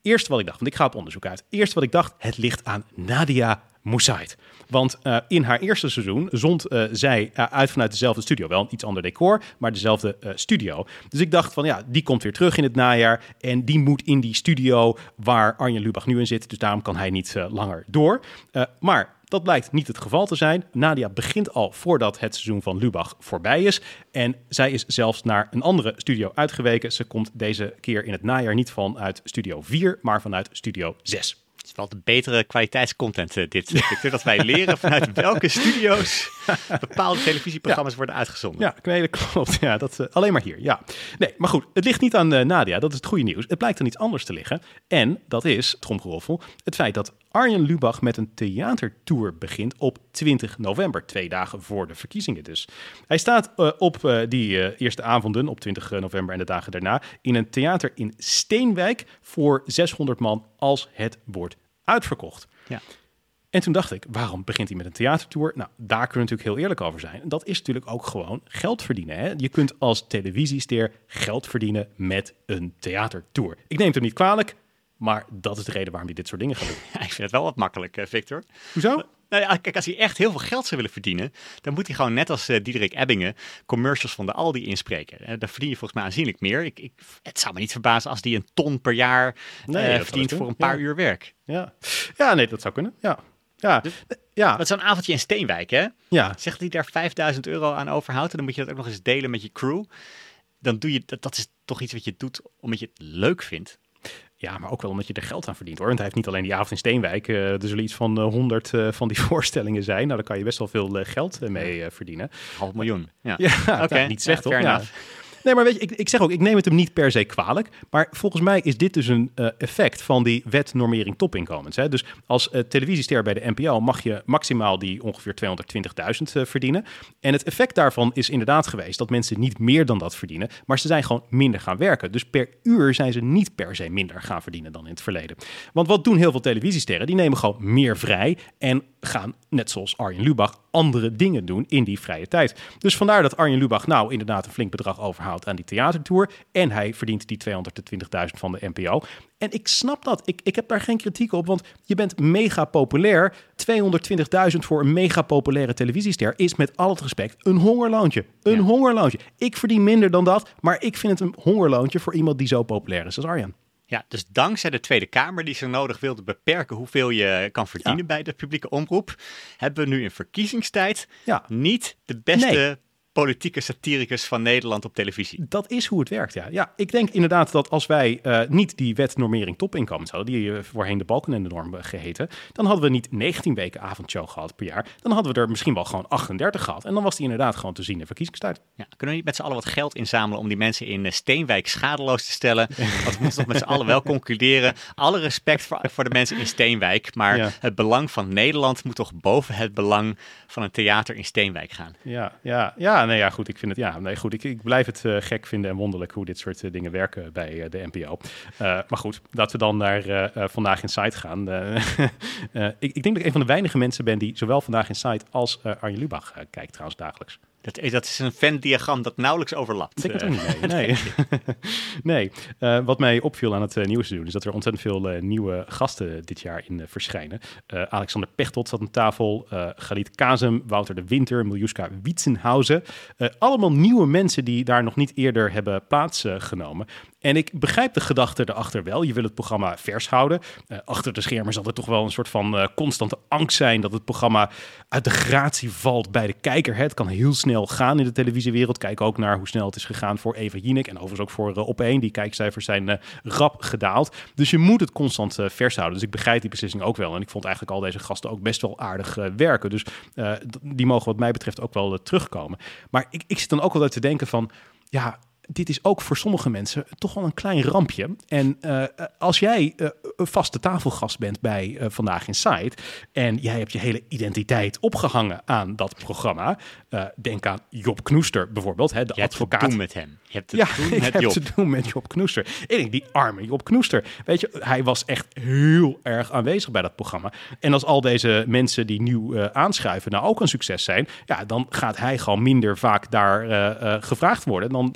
Eerst wat ik dacht, want ik ga op onderzoek uit. Eerst wat ik dacht, het ligt aan Nadia Moussaïd. Want in haar eerste seizoen zond zij uit vanuit dezelfde studio. Wel een iets ander decor, maar dezelfde studio. Dus ik dacht van die komt weer terug in het najaar. En die moet in die studio waar Arjen Lubach nu in zit. Dus daarom kan hij niet langer door. Maar dat blijkt niet het geval te zijn. Nadia begint al voordat het seizoen van Lubach voorbij is. En zij is zelfs naar een andere studio uitgeweken. Ze komt deze keer in het najaar niet vanuit studio 4, maar vanuit studio 6. Het is wel de betere kwaliteitscontent dit, Victor. Dat wij leren vanuit welke studio's bepaalde televisieprogramma's worden uitgezonden. Ja, nee, dat klopt. Ja, alleen maar hier. Ja. Nee, maar goed, het ligt niet aan Nadia. Dat is het goede nieuws. Het blijkt aan iets anders te liggen. En dat is, tromgeroffel, het feit dat Arjen Lubach met een theatertour begint op 20 november. 2 dagen voor de verkiezingen dus. Hij staat op die eerste avonden, op 20 november en de dagen daarna, in een theater in Steenwijk voor 600 man als het wordt uitverkocht. Ja. En toen dacht ik, waarom begint hij met een theatertour? Nou, daar kunnen we natuurlijk heel eerlijk over zijn. En dat is natuurlijk ook gewoon geld verdienen. Hè? Je kunt als televisiester geld verdienen met een theatertour. Ik neem het hem niet kwalijk, maar dat is de reden waarom hij dit soort dingen gaat doen. Ja, ik vind het wel wat makkelijk, Victor. Hoezo? Nou ja, kijk, als hij echt heel veel geld zou willen verdienen, dan moet hij gewoon net als Diederik Ebbingen commercials van de Aldi inspreken. Daar verdien je volgens mij aanzienlijk meer. Het zou me niet verbazen als die 1 ton per jaar verdient voor een paar uur werk. Ja, nee, dat zou kunnen. Ja. Dat is zo'n avondje in Steenwijk, hè? Ja. Zegt dat hij daar €5.000 aan overhoudt en dan moet je dat ook nog eens delen met je crew. Dan doe je dat is toch iets wat je doet omdat je het leuk vindt. Ja, maar ook wel omdat je er geld aan verdient, hoor. Want hij heeft niet alleen die avond in Steenwijk. Er zullen iets van 100 van die voorstellingen zijn. Nou, daar kan je best wel veel geld mee verdienen. 500.000. Ja, okay. Niet slecht, toch? Ja. Nee, maar weet je, ik zeg ook, ik neem het hem niet per se kwalijk. Maar volgens mij is dit dus een effect van die wet normering topinkomens. Hè? Dus als televisiester bij de NPO mag je maximaal die ongeveer 220.000 verdienen. En het effect daarvan is inderdaad geweest dat mensen niet meer dan dat verdienen. Maar ze zijn gewoon minder gaan werken. Dus per uur zijn ze niet per se minder gaan verdienen dan in het verleden. Want wat doen heel veel televisiesterren? Die nemen gewoon meer vrij en gaan, net zoals Arjen Lubach, andere dingen doen in die vrije tijd. Dus vandaar dat Arjen Lubach nou inderdaad een flink bedrag overhoudt aan die theatertour. En hij verdient die 220.000 van de NPO. En ik snap dat. Ik heb daar geen kritiek op, want je bent mega populair. 220.000 voor een mega populaire televisiester is met al het respect een hongerloontje. Hongerloontje. Ik verdien minder dan dat, maar ik vind het een hongerloontje voor iemand die zo populair is als Arjen. Ja, dus dankzij de Tweede Kamer die zo nodig wilde beperken hoeveel je kan verdienen bij de publieke omroep, hebben we nu in verkiezingstijd niet de beste politieke satiricus van Nederland op televisie. Dat is hoe het werkt, ja. Ja, ik denk inderdaad dat als wij niet die wet normering topinkomens hadden, die voorheen de Balkenende-norm geheten, dan hadden we niet 19 weken avondshow gehad per jaar. Dan hadden we er misschien wel gewoon 38 gehad. En dan was die inderdaad gewoon te zien in verkiezingstijd. Ja, kunnen we niet met z'n allen wat geld inzamelen om die mensen in Steenwijk schadeloos te stellen? Want we moeten toch met z'n allen wel concluderen. Alle respect voor de mensen in Steenwijk, maar het belang van Nederland moet toch boven het belang van een theater in Steenwijk gaan. Goed, ik vind het, ik blijf het gek vinden en wonderlijk hoe dit soort dingen werken bij de NPO. Maar goed, laten we dan naar Vandaag Inside gaan. Ik denk dat ik een van de weinige mensen ben die zowel Vandaag Inside als Arjen Lubach kijkt trouwens dagelijks. Dat is een Venn-diagram dat nauwelijks overlapt. Ik denk het ook niet. Nee. Wat mij opviel aan het nieuwe seizoen is dat er ontzettend veel nieuwe gasten dit jaar in verschijnen. Alexander Pechtold zat aan tafel, Galit Kazem, Wouter de Winter, Miljuska Wietsenhausen. Allemaal nieuwe mensen die daar nog niet eerder hebben plaatsgenomen. En ik begrijp de gedachte erachter wel. Je wil het programma vers houden. Achter de schermen zal er toch wel een soort van constante angst zijn dat het programma uit de gratie valt bij de kijker. Het kan heel snel gaan in de televisiewereld. Kijk ook naar hoe snel het is gegaan voor Eva Jinek en overigens ook voor Op1. Die kijkcijfers zijn rap gedaald. Dus je moet het constant vers houden. Dus ik begrijp die beslissing ook wel. En ik vond eigenlijk al deze gasten ook best wel aardig werken. Dus die mogen wat mij betreft ook wel terugkomen. Maar ik zit dan ook wel uit te denken van, ja, dit is ook voor sommige mensen toch wel een klein rampje. En als jij een vaste tafelgast bent bij Vandaag Inside en jij hebt je hele identiteit opgehangen aan dat programma. Denk aan Job Knoester bijvoorbeeld, hè, de advocaat. Je hebt te doen met hem. Je hebt te doen met Job Knoester. Ik denk, die arme Job Knoester. Weet je, hij was echt heel erg aanwezig bij dat programma. En als al deze mensen die nieuw aanschuiven nou ook een succes zijn, ja, dan gaat hij gewoon minder vaak daar gevraagd worden. Dan is hij misschien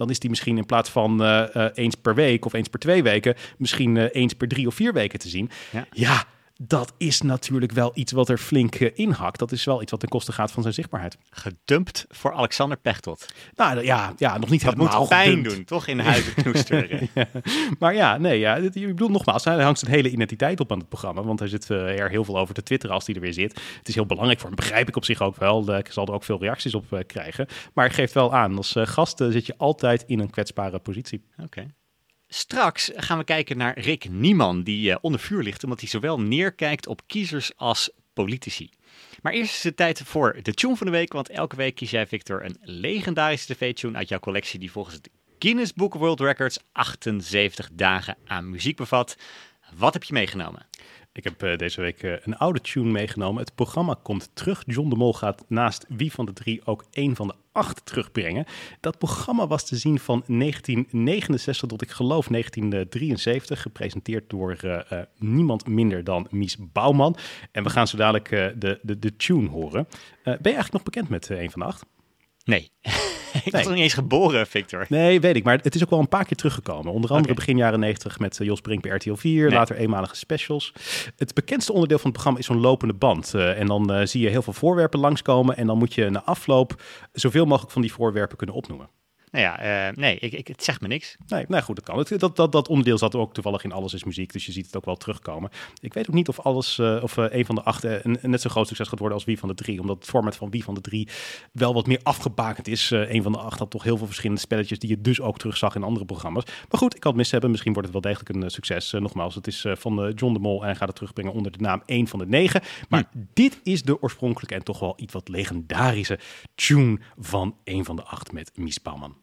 misschien in plaats van eens per week of eens per 2 weken, misschien eens per 3 of 4 weken te zien. Ja, dat is natuurlijk wel iets wat er flink inhakt. Dat is wel iets wat ten koste gaat van zijn zichtbaarheid. Gedumpt voor Alexander Pechtold. Nou ja, nog niet dat helemaal moet pijn gedumpt doen, toch? In huizen knoesteren. Maar ik bedoel nogmaals, hij hangt zijn hele identiteit op aan het programma. Want hij zit er heel veel over te twitteren als hij er weer zit. Het is heel belangrijk voor hem, begrijp ik op zich ook wel. Ik zal er ook veel reacties op krijgen. Maar geeft wel aan, als gast zit je altijd in een kwetsbare positie. Oké. Straks gaan we kijken naar Rick Nieman, die onder vuur ligt omdat hij zowel neerkijkt op kiezers als politici. Maar eerst is het tijd voor de tune van de week, want elke week kies jij, Victor, een legendarische tv-tune uit jouw collectie die volgens het Guinness Book of World Records 78 dagen aan muziek bevat. Wat heb je meegenomen? Ik heb deze week een oude tune meegenomen. Het programma komt terug. John de Mol gaat naast Wie van de 3 ook 1 van de 8 terugbrengen. Dat programma was te zien van 1969 tot ik geloof 1973. Gepresenteerd door niemand minder dan Mies Bouwman. En we gaan zo dadelijk de tune horen. Ben je eigenlijk nog bekend met 1 van de 8? Nee. Ik was nog niet eens geboren, Victor. Nee, weet ik. Maar het is ook wel een paar keer teruggekomen. Onder andere begin jaren 90 met Jos Brink bij RTL 4. Nee. Later eenmalige specials. Het bekendste onderdeel van het programma is zo'n lopende band. En dan zie je heel veel voorwerpen langskomen. En dan moet je na afloop zoveel mogelijk van die voorwerpen kunnen opnoemen. Nou ja, het zegt me niks. Nee, goed, dat kan. Dat onderdeel zat ook toevallig in Alles is Muziek, dus je ziet het ook wel terugkomen. Ik weet ook niet of of 1 van de 8 een net zo groot succes gaat worden als Wie van de 3, omdat het format van Wie van de 3 wel wat meer afgebakend is. 1 van de 8 had toch heel veel verschillende spelletjes die je dus ook terugzag in andere programma's. Maar goed, ik kan het mis hebben. Misschien wordt het wel degelijk een succes. Nogmaals, het is van John de Mol en hij gaat het terugbrengen onder de naam 1 van de 9. Maar dit is de oorspronkelijke en toch wel iets wat legendarische tune van 1 van de 8 met Mies Bouwman.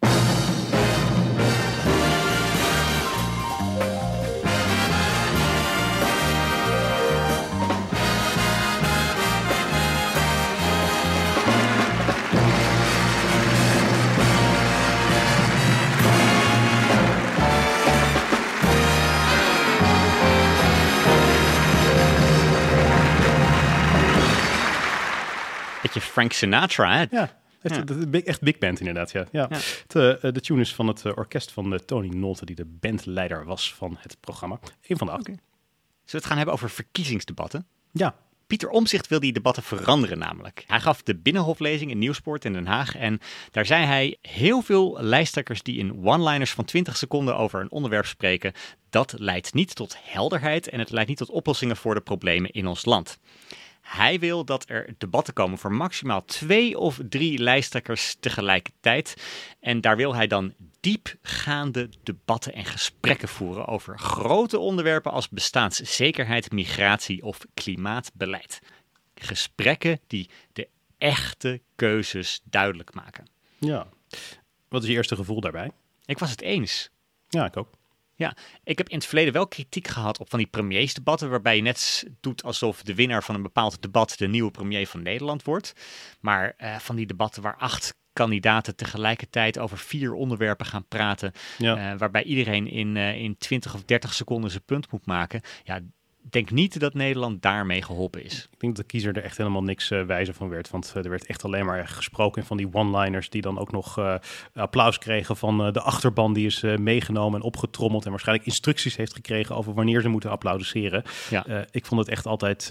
Beetje Frank Sinatra, hè? Ja. Echt big band inderdaad, ja. De tune is van het orkest van Tony Nolte, die de bandleider was van het programma. 1 van de 8. Okay. Zullen we het gaan hebben over verkiezingsdebatten? Ja. Pieter Omtzigt wil die debatten veranderen namelijk. Hij gaf de Binnenhoflezing in Nieuwspoort in Den Haag en daar zei hij heel veel lijsttrekkers die in one-liners van 20 seconden over een onderwerp spreken, dat leidt niet tot helderheid en het leidt niet tot oplossingen voor de problemen in ons land. Hij wil dat er debatten komen voor maximaal 2 of 3 lijsttrekkers tegelijkertijd. En daar wil hij dan diepgaande debatten en gesprekken voeren over grote onderwerpen als bestaanszekerheid, migratie of klimaatbeleid. Gesprekken die de echte keuzes duidelijk maken. Ja. Wat is je eerste gevoel daarbij? Ik was het eens. Ja, ik ook. Ja, ik heb in het verleden wel kritiek gehad op van die premiersdebatten, waarbij je net doet alsof de winnaar van een bepaald debat de nieuwe premier van Nederland wordt. Maar van die debatten waar 8 kandidaten tegelijkertijd over 4 onderwerpen gaan praten, waarbij iedereen in 20 of 30 seconden zijn punt moet maken. Ja, ik denk niet dat Nederland daarmee geholpen is. Ik denk dat de kiezer er echt helemaal niks wijzer van werd. Want er werd echt alleen maar gesproken van die one-liners die dan ook nog applaus kregen van de achterban die is meegenomen en opgetrommeld en waarschijnlijk instructies heeft gekregen over wanneer ze moeten applaudisseren. Ja. Ik vond het echt altijd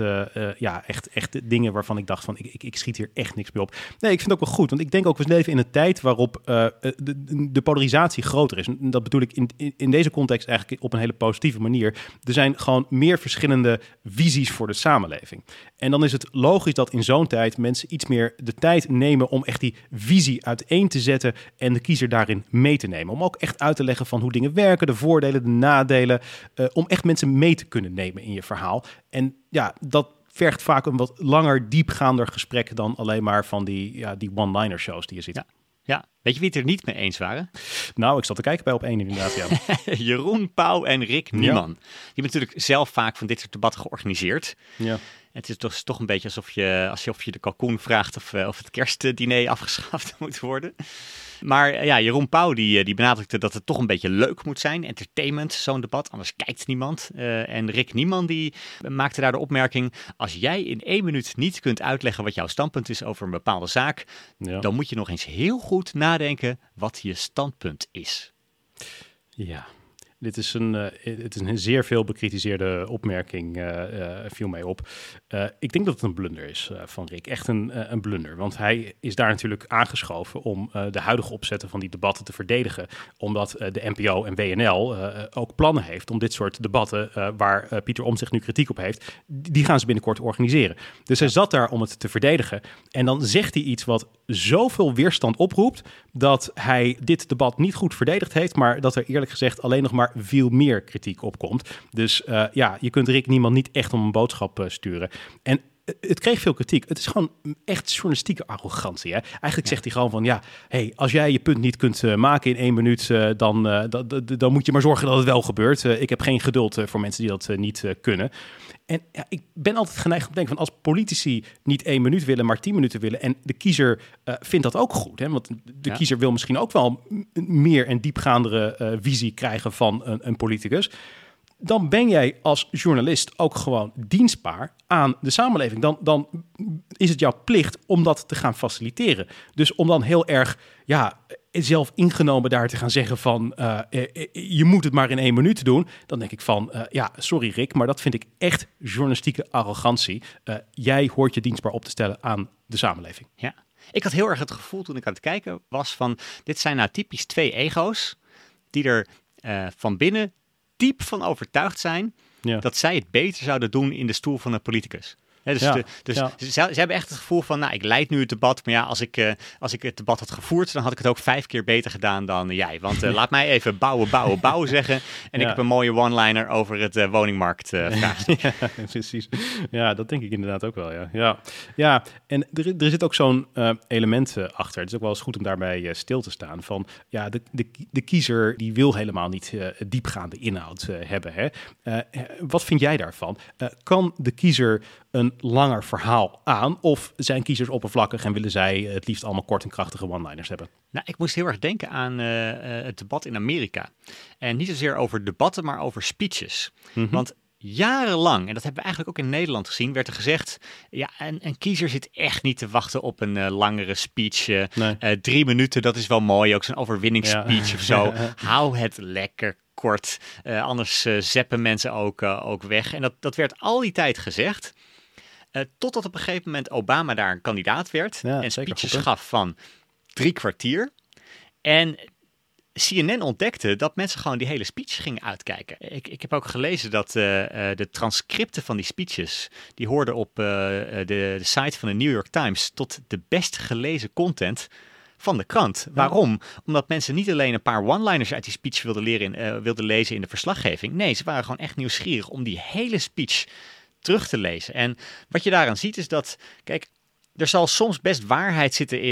echt dingen waarvan ik dacht van ik schiet hier echt niks meer op. Nee, ik vind het ook wel goed. Want ik denk ook we leven in een tijd waarop de polarisatie groter is. En dat bedoel ik in deze context eigenlijk op een hele positieve manier. Er zijn gewoon meer verschillende visies voor de samenleving. En dan is het logisch dat in zo'n tijd mensen iets meer de tijd nemen om echt die visie uiteen te zetten en de kiezer daarin mee te nemen. Om ook echt uit te leggen van hoe dingen werken, de voordelen, de nadelen. Om echt mensen mee te kunnen nemen in je verhaal. En ja, dat vergt vaak een wat langer, diepgaander gesprek dan alleen maar van die one-liner shows die je ziet. Ja, weet je wie het er niet mee eens waren? Nou, ik zat te kijken bij Op1 inderdaad, ja. Jeroen Pauw en Rick Nieman. Die hebben natuurlijk zelf vaak van dit soort debatten georganiseerd. Ja. Het is toch een beetje alsof je de kalkoen vraagt of het kerstdiner afgeschaft moet worden. Maar Jeroen Pauw die benadrukte dat het toch een beetje leuk moet zijn. Entertainment, zo'n debat, anders kijkt niemand. En Rick Nieman die maakte daar de opmerking: als jij in 1 minuut niet kunt uitleggen wat jouw standpunt is over een bepaalde zaak, dan moet je nog eens heel goed nadenken wat je standpunt is. Ja, het is een zeer veel bekritiseerde opmerking, viel mij op. Ik denk dat het een blunder is van Rick. Echt een blunder. Want hij is daar natuurlijk aangeschoven om de huidige opzetten van die debatten te verdedigen. Omdat de NPO en WNL ook plannen heeft om dit soort debatten, waar Pieter Omtzigt nu kritiek op heeft, die gaan ze binnenkort organiseren. Dus hij zat daar om het te verdedigen. En dan zegt hij iets wat zoveel weerstand oproept, dat hij dit debat niet goed verdedigd heeft, maar dat er eerlijk gezegd alleen nog maar veel meer kritiek opkomt. Dus je kunt Rick Niemann niet echt om een boodschap sturen. En het kreeg veel kritiek. Het is gewoon echt journalistieke arrogantie. Hè? Eigenlijk zegt hij gewoon van, als jij je punt niet kunt maken in 1 minuut, dan moet je maar zorgen dat het wel gebeurt. Ik heb geen geduld voor mensen die dat niet kunnen. En ik ben altijd geneigd om te denken van, als politici niet 1 minuut willen, maar 10 minuten willen, en de kiezer vindt dat ook goed. Hè? Want de kiezer wil misschien ook wel meer en diepgaandere visie krijgen van een politicus. Dan ben jij als journalist ook gewoon dienstbaar aan de samenleving. Dan is het jouw plicht om dat te gaan faciliteren. Dus om dan heel erg zelf ingenomen daar te gaan zeggen van, je moet het maar in 1 minuut doen. Dan denk ik van, sorry Rick, maar dat vind ik echt journalistieke arrogantie. Jij hoort je dienstbaar op te stellen aan de samenleving. Ja, ik had heel erg het gevoel toen ik aan het kijken was van, dit zijn nou typisch 2 ego's die er van binnen diep van overtuigd zijn dat zij het beter zouden doen in de stoel van een politicus. Ze hebben echt het gevoel van, ik leid nu het debat, maar als ik het debat had gevoerd, dan had ik het ook 5 keer beter gedaan dan jij. Want laat mij even bouwen zeggen. En ik heb een mooie one-liner over het woningmarktvraagstuk. Ja, precies. Ja, dat denk ik inderdaad ook wel, ja. En er zit ook zo'n element achter. Het is ook wel eens goed om daarbij stil te staan. Van, de kiezer die wil helemaal niet diepgaande inhoud hebben. Hè? Wat vind jij daarvan? Kan de kiezer een langer verhaal aan, of zijn kiezers oppervlakkig en willen zij het liefst allemaal kort en krachtige one-liners hebben? Nou, ik moest heel erg denken aan het debat in Amerika. En niet zozeer over debatten, maar over speeches. Mm-hmm. Want jarenlang, en dat hebben we eigenlijk ook in Nederland gezien, werd er gezegd, een kiezer zit echt niet te wachten op een langere speech. 3 minuten, dat is wel mooi, ook zo'n overwinningsspeech of zo. Hou het lekker kort, anders zeppen mensen ook weg. En dat werd al die tijd gezegd. Totdat op een gegeven moment Obama daar een kandidaat werd en speeches gaf van 3 kwartier. En CNN ontdekte dat mensen gewoon die hele speech gingen uitkijken. Ik heb ook gelezen dat de transcripten van die speeches, die hoorden op de site van de New York Times tot de best gelezen content van de krant. Ja. Waarom? Omdat mensen niet alleen een paar one-liners uit die speech wilden lezen in de verslaggeving. Nee, ze waren gewoon echt nieuwsgierig om die hele speech terug te lezen. En wat je daaraan ziet is dat, kijk, er zal soms best waarheid zitten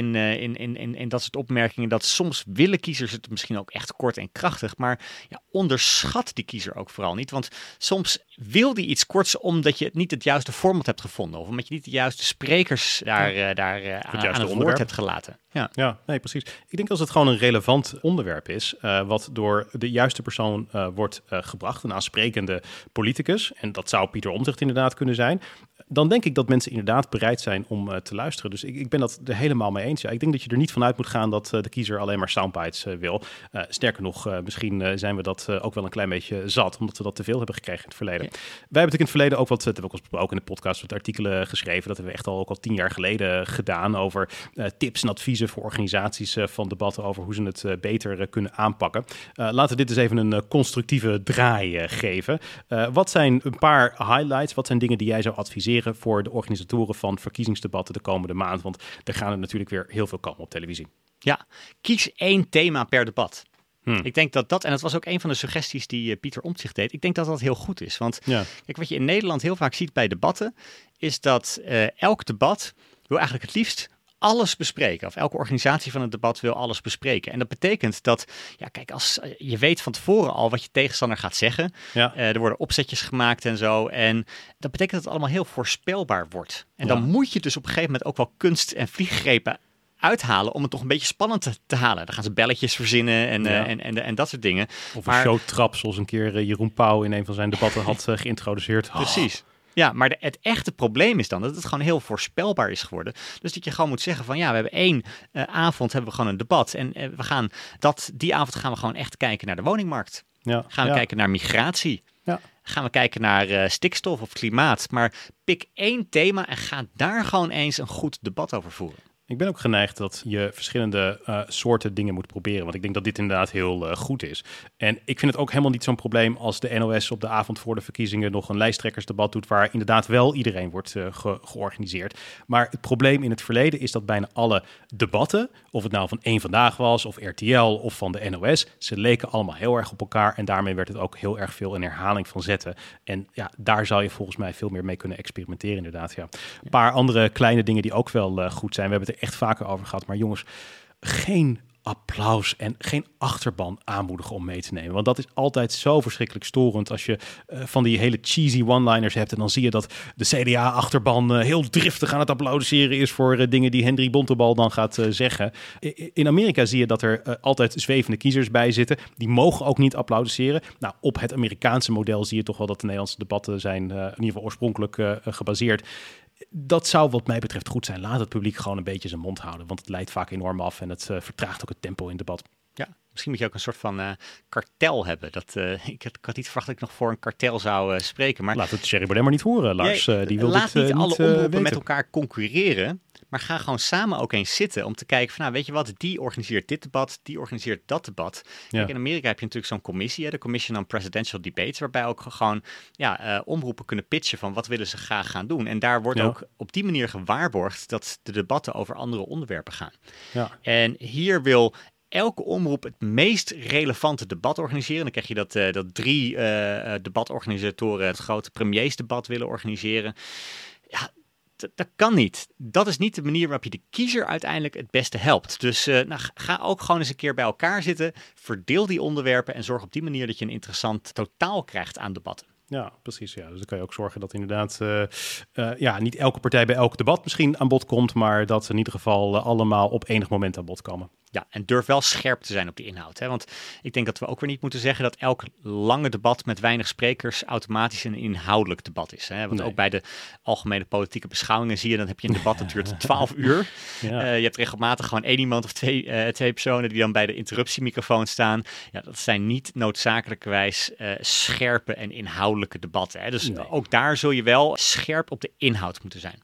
in dat soort opmerkingen, dat soms willen kiezers het misschien ook echt kort en krachtig, maar onderschat die kiezer ook vooral niet, want soms wil die iets korts omdat je niet het juiste format hebt gevonden, of omdat je niet de juiste sprekers daar aan het woord hebt gelaten. Ja, nee, precies. Ik denk als het gewoon een relevant onderwerp is, wat door de juiste persoon wordt gebracht, een aansprekende politicus, en dat zou Pieter Omtzigt inderdaad kunnen zijn, dan denk ik dat mensen inderdaad bereid zijn om te luisteren. Dus ik ben dat er helemaal mee eens. Ja, ik denk dat je er niet vanuit moet gaan dat de kiezer alleen maar soundbites wil. Sterker nog, misschien zijn we dat ook wel een klein beetje zat, omdat we dat te veel hebben gekregen in het verleden. Ja. Wij hebben natuurlijk in het verleden ook wat, dat hebben we ook besproken in de podcast, wat artikelen geschreven. Dat hebben we echt ook al 10 jaar geleden gedaan over tips en adviezen voor organisaties van debatten over hoe ze het beter kunnen aanpakken. Laten we dit eens even een constructieve draai geven. Wat zijn een paar highlights? Wat zijn dingen die jij zou adviseren voor de organisatoren van verkiezingsdebatten de komende maand? Want er gaan er natuurlijk weer heel veel komen op televisie. Ja, kies 1 thema per debat. Ik denk dat, en dat was ook een van de suggesties die Pieter Omtzigt deed, ik denk dat dat heel goed is. Want kijk, wat je in Nederland heel vaak ziet bij debatten, is dat elk debat wil eigenlijk het liefst alles bespreken. Of elke organisatie van het debat wil alles bespreken. En dat betekent dat, kijk, als je weet van tevoren al wat je tegenstander gaat zeggen. Er worden opzetjes gemaakt en zo. En dat betekent dat het allemaal heel voorspelbaar wordt. En dan moet je dus op een gegeven moment ook wel kunst en vlieggrepen uithalen om het toch een beetje spannend te halen. Dan gaan ze belletjes verzinnen en dat soort dingen. Of een showtrap, zoals een keer Jeroen Pauw in een van zijn debatten had geïntroduceerd. Precies. Ja, maar het echte probleem is dan dat het gewoon heel voorspelbaar is geworden. Dus dat je gewoon moet zeggen van ja, we hebben 1 avond hebben we gewoon een debat. En die avond gaan we gewoon echt kijken naar de woningmarkt. Ja. Gaan we kijken naar migratie. Ja. Gaan we kijken naar stikstof of klimaat. Maar pik 1 thema en ga daar gewoon eens een goed debat over voeren. Ik ben ook geneigd dat je verschillende soorten dingen moet proberen. Want ik denk dat dit inderdaad heel goed is. En ik vind het ook helemaal niet zo'n probleem als de NOS op de avond voor de verkiezingen nog een lijsttrekkersdebat doet waar inderdaad wel iedereen wordt georganiseerd. Maar het probleem in het verleden is dat bijna alle debatten, of het nou van Eén Vandaag was of RTL of van de NOS, ze leken allemaal heel erg op elkaar en daarmee werd het ook heel erg veel een herhaling van zetten. En ja, daar zou je volgens mij veel meer mee kunnen experimenteren inderdaad. Ja. Een paar andere kleine dingen die ook wel goed zijn. We hebben het er echt vaker over gehad. Maar jongens, geen applaus en geen achterban aanmoedigen om mee te nemen. Want dat is altijd zo verschrikkelijk storend als je van die hele cheesy one-liners hebt. En dan zie je dat de CDA-achterban heel driftig aan het applaudisseren is voor dingen die Henry Bontebal dan gaat zeggen. In Amerika zie je dat er altijd zwevende kiezers bij zitten. Die mogen ook niet applaudisseren. Nou, op het Amerikaanse model zie je toch wel dat de Nederlandse debatten zijn in ieder geval oorspronkelijk gebaseerd. Dat zou wat mij betreft goed zijn. Laat het publiek gewoon een beetje zijn mond houden. Want het leidt vaak enorm af en het vertraagt ook het tempo in het debat. Ja, misschien moet je ook een soort van kartel hebben. Ik had niet verwacht dat ik nog voor een kartel zou spreken. Maar laat het Thierry Baudet maar niet horen, Lars. Die wil laat dit niet alle omroepen weten. met elkaar concurreren. Maar ga gewoon samen ook eens zitten om te kijken van, nou, weet je wat, die organiseert dit debat, die organiseert dat debat. Kijk, in Amerika heb je natuurlijk zo'n commissie, de Commission on Presidential Debates, waarbij ook gewoon omroepen kunnen pitchen van wat willen ze graag gaan doen. En daar wordt ook op die manier gewaarborgd dat de debatten over andere onderwerpen gaan. Ja. En hier wil elke omroep het meest relevante debat organiseren. Dan krijg je dat 3 debatorganisatoren het grote premiersdebat willen organiseren. Ja, dat kan niet. Dat is niet de manier waarop je de kiezer uiteindelijk het beste helpt. Dus ga ook gewoon eens een keer bij elkaar zitten. Verdeel die onderwerpen en zorg op die manier dat je een interessant totaal krijgt aan debatten. Ja, precies. Ja. Dus dan kan je ook zorgen dat inderdaad niet elke partij bij elk debat misschien aan bod komt, maar dat ze in ieder geval allemaal op enig moment aan bod komen. Ja, en durf wel scherp te zijn op de inhoud. Hè? Want ik denk dat we ook weer niet moeten zeggen dat elk lange debat met weinig sprekers automatisch een inhoudelijk debat is. Hè? Want ook bij de algemene politieke beschouwingen zie je, dan heb je een debat dat duurt 12 uur. Ja. Je hebt regelmatig gewoon 1 iemand of twee personen die dan bij de interruptiemicrofoon staan. Ja, dat zijn niet noodzakelijkerwijs scherpe en inhoudelijke debatten. Hè? Dus ook daar zul je wel scherp op de inhoud moeten zijn.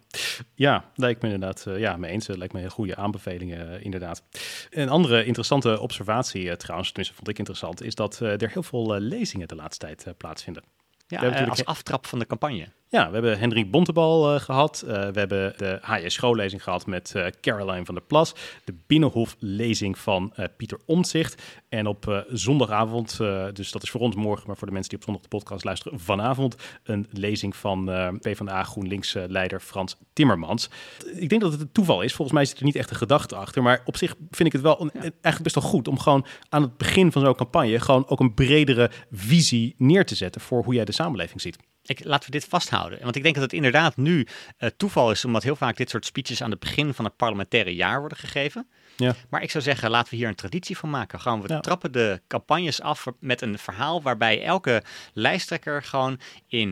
Ja, lijkt me inderdaad mee eens. Lijkt me een goede aanbevelingen inderdaad. Een andere interessante observatie trouwens, tenminste vond ik interessant, is dat er heel veel lezingen de laatste tijd plaatsvinden. Ja, als aftrap van de campagne. Ja, we hebben Henry Bontebal gehad. We hebben de HJ schoollezing gehad met Caroline van der Plas. De Binnenhof-lezing van Pieter Omtzigt. En op zondagavond, dus dat is voor ons morgen, maar voor de mensen die op zondag de podcast luisteren, vanavond een lezing van PvdA GroenLinks-leider Frans Timmermans. Ik denk dat het een toeval is. Volgens mij zit er niet echt een gedachte achter. Maar op zich vind ik het wel eigenlijk best wel goed om gewoon aan het begin van zo'n campagne gewoon ook een bredere visie neer te zetten voor hoe jij de samenleving ziet. Laten we dit vasthouden. Want ik denk dat het inderdaad nu toeval is, omdat heel vaak dit soort speeches aan het begin van het parlementaire jaar worden gegeven. Ja. Maar ik zou zeggen, laten we hier een traditie van maken. We trappen de campagnes af met een verhaal waarbij elke lijsttrekker gewoon in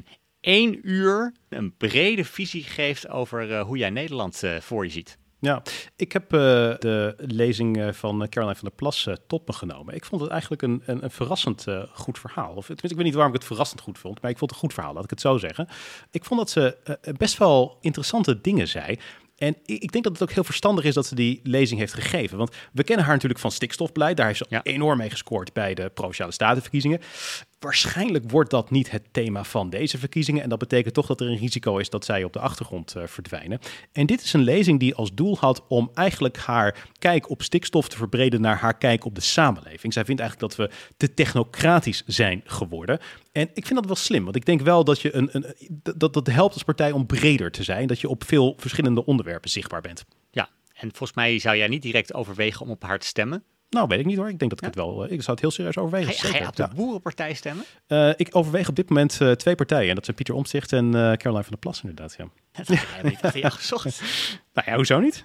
1 uur een brede visie geeft over hoe jij Nederland voor je ziet. Ja, ik heb de lezing van Caroline van der Plas tot me genomen. Ik vond het eigenlijk een verrassend goed verhaal. Of tenminste, ik weet niet waarom ik het verrassend goed vond, maar ik vond het een goed verhaal, laat ik het zo zeggen. Ik vond dat ze best wel interessante dingen zei. En ik denk dat het ook heel verstandig is dat ze die lezing heeft gegeven. Want we kennen haar natuurlijk van stikstofbeleid. Daar heeft ze enorm mee gescoord bij de Provinciale Statenverkiezingen. Waarschijnlijk wordt dat niet het thema van deze verkiezingen. En dat betekent toch dat er een risico is dat zij op de achtergrond verdwijnen. En dit is een lezing die als doel had om eigenlijk haar kijk op stikstof te verbreden naar haar kijk op de samenleving. Zij vindt eigenlijk dat we te technocratisch zijn geworden. En ik vind dat wel slim, want ik denk wel dat je dat helpt als partij om breder te zijn. Dat je op veel verschillende onderwerpen zichtbaar bent. Ja, en volgens mij zou jij niet direct overwegen om op haar te stemmen. Nou, weet ik niet hoor. Ik denk dat ik het wel... ik zou het heel serieus overwegen. Ga je op de Boerenpartij stemmen? Ik overweeg op dit moment 2 partijen. En dat zijn Pieter Omtzigt en Caroline van der Plas inderdaad. Ja. Dat heb ik tegen jou gezocht. Nou ja, hoezo niet?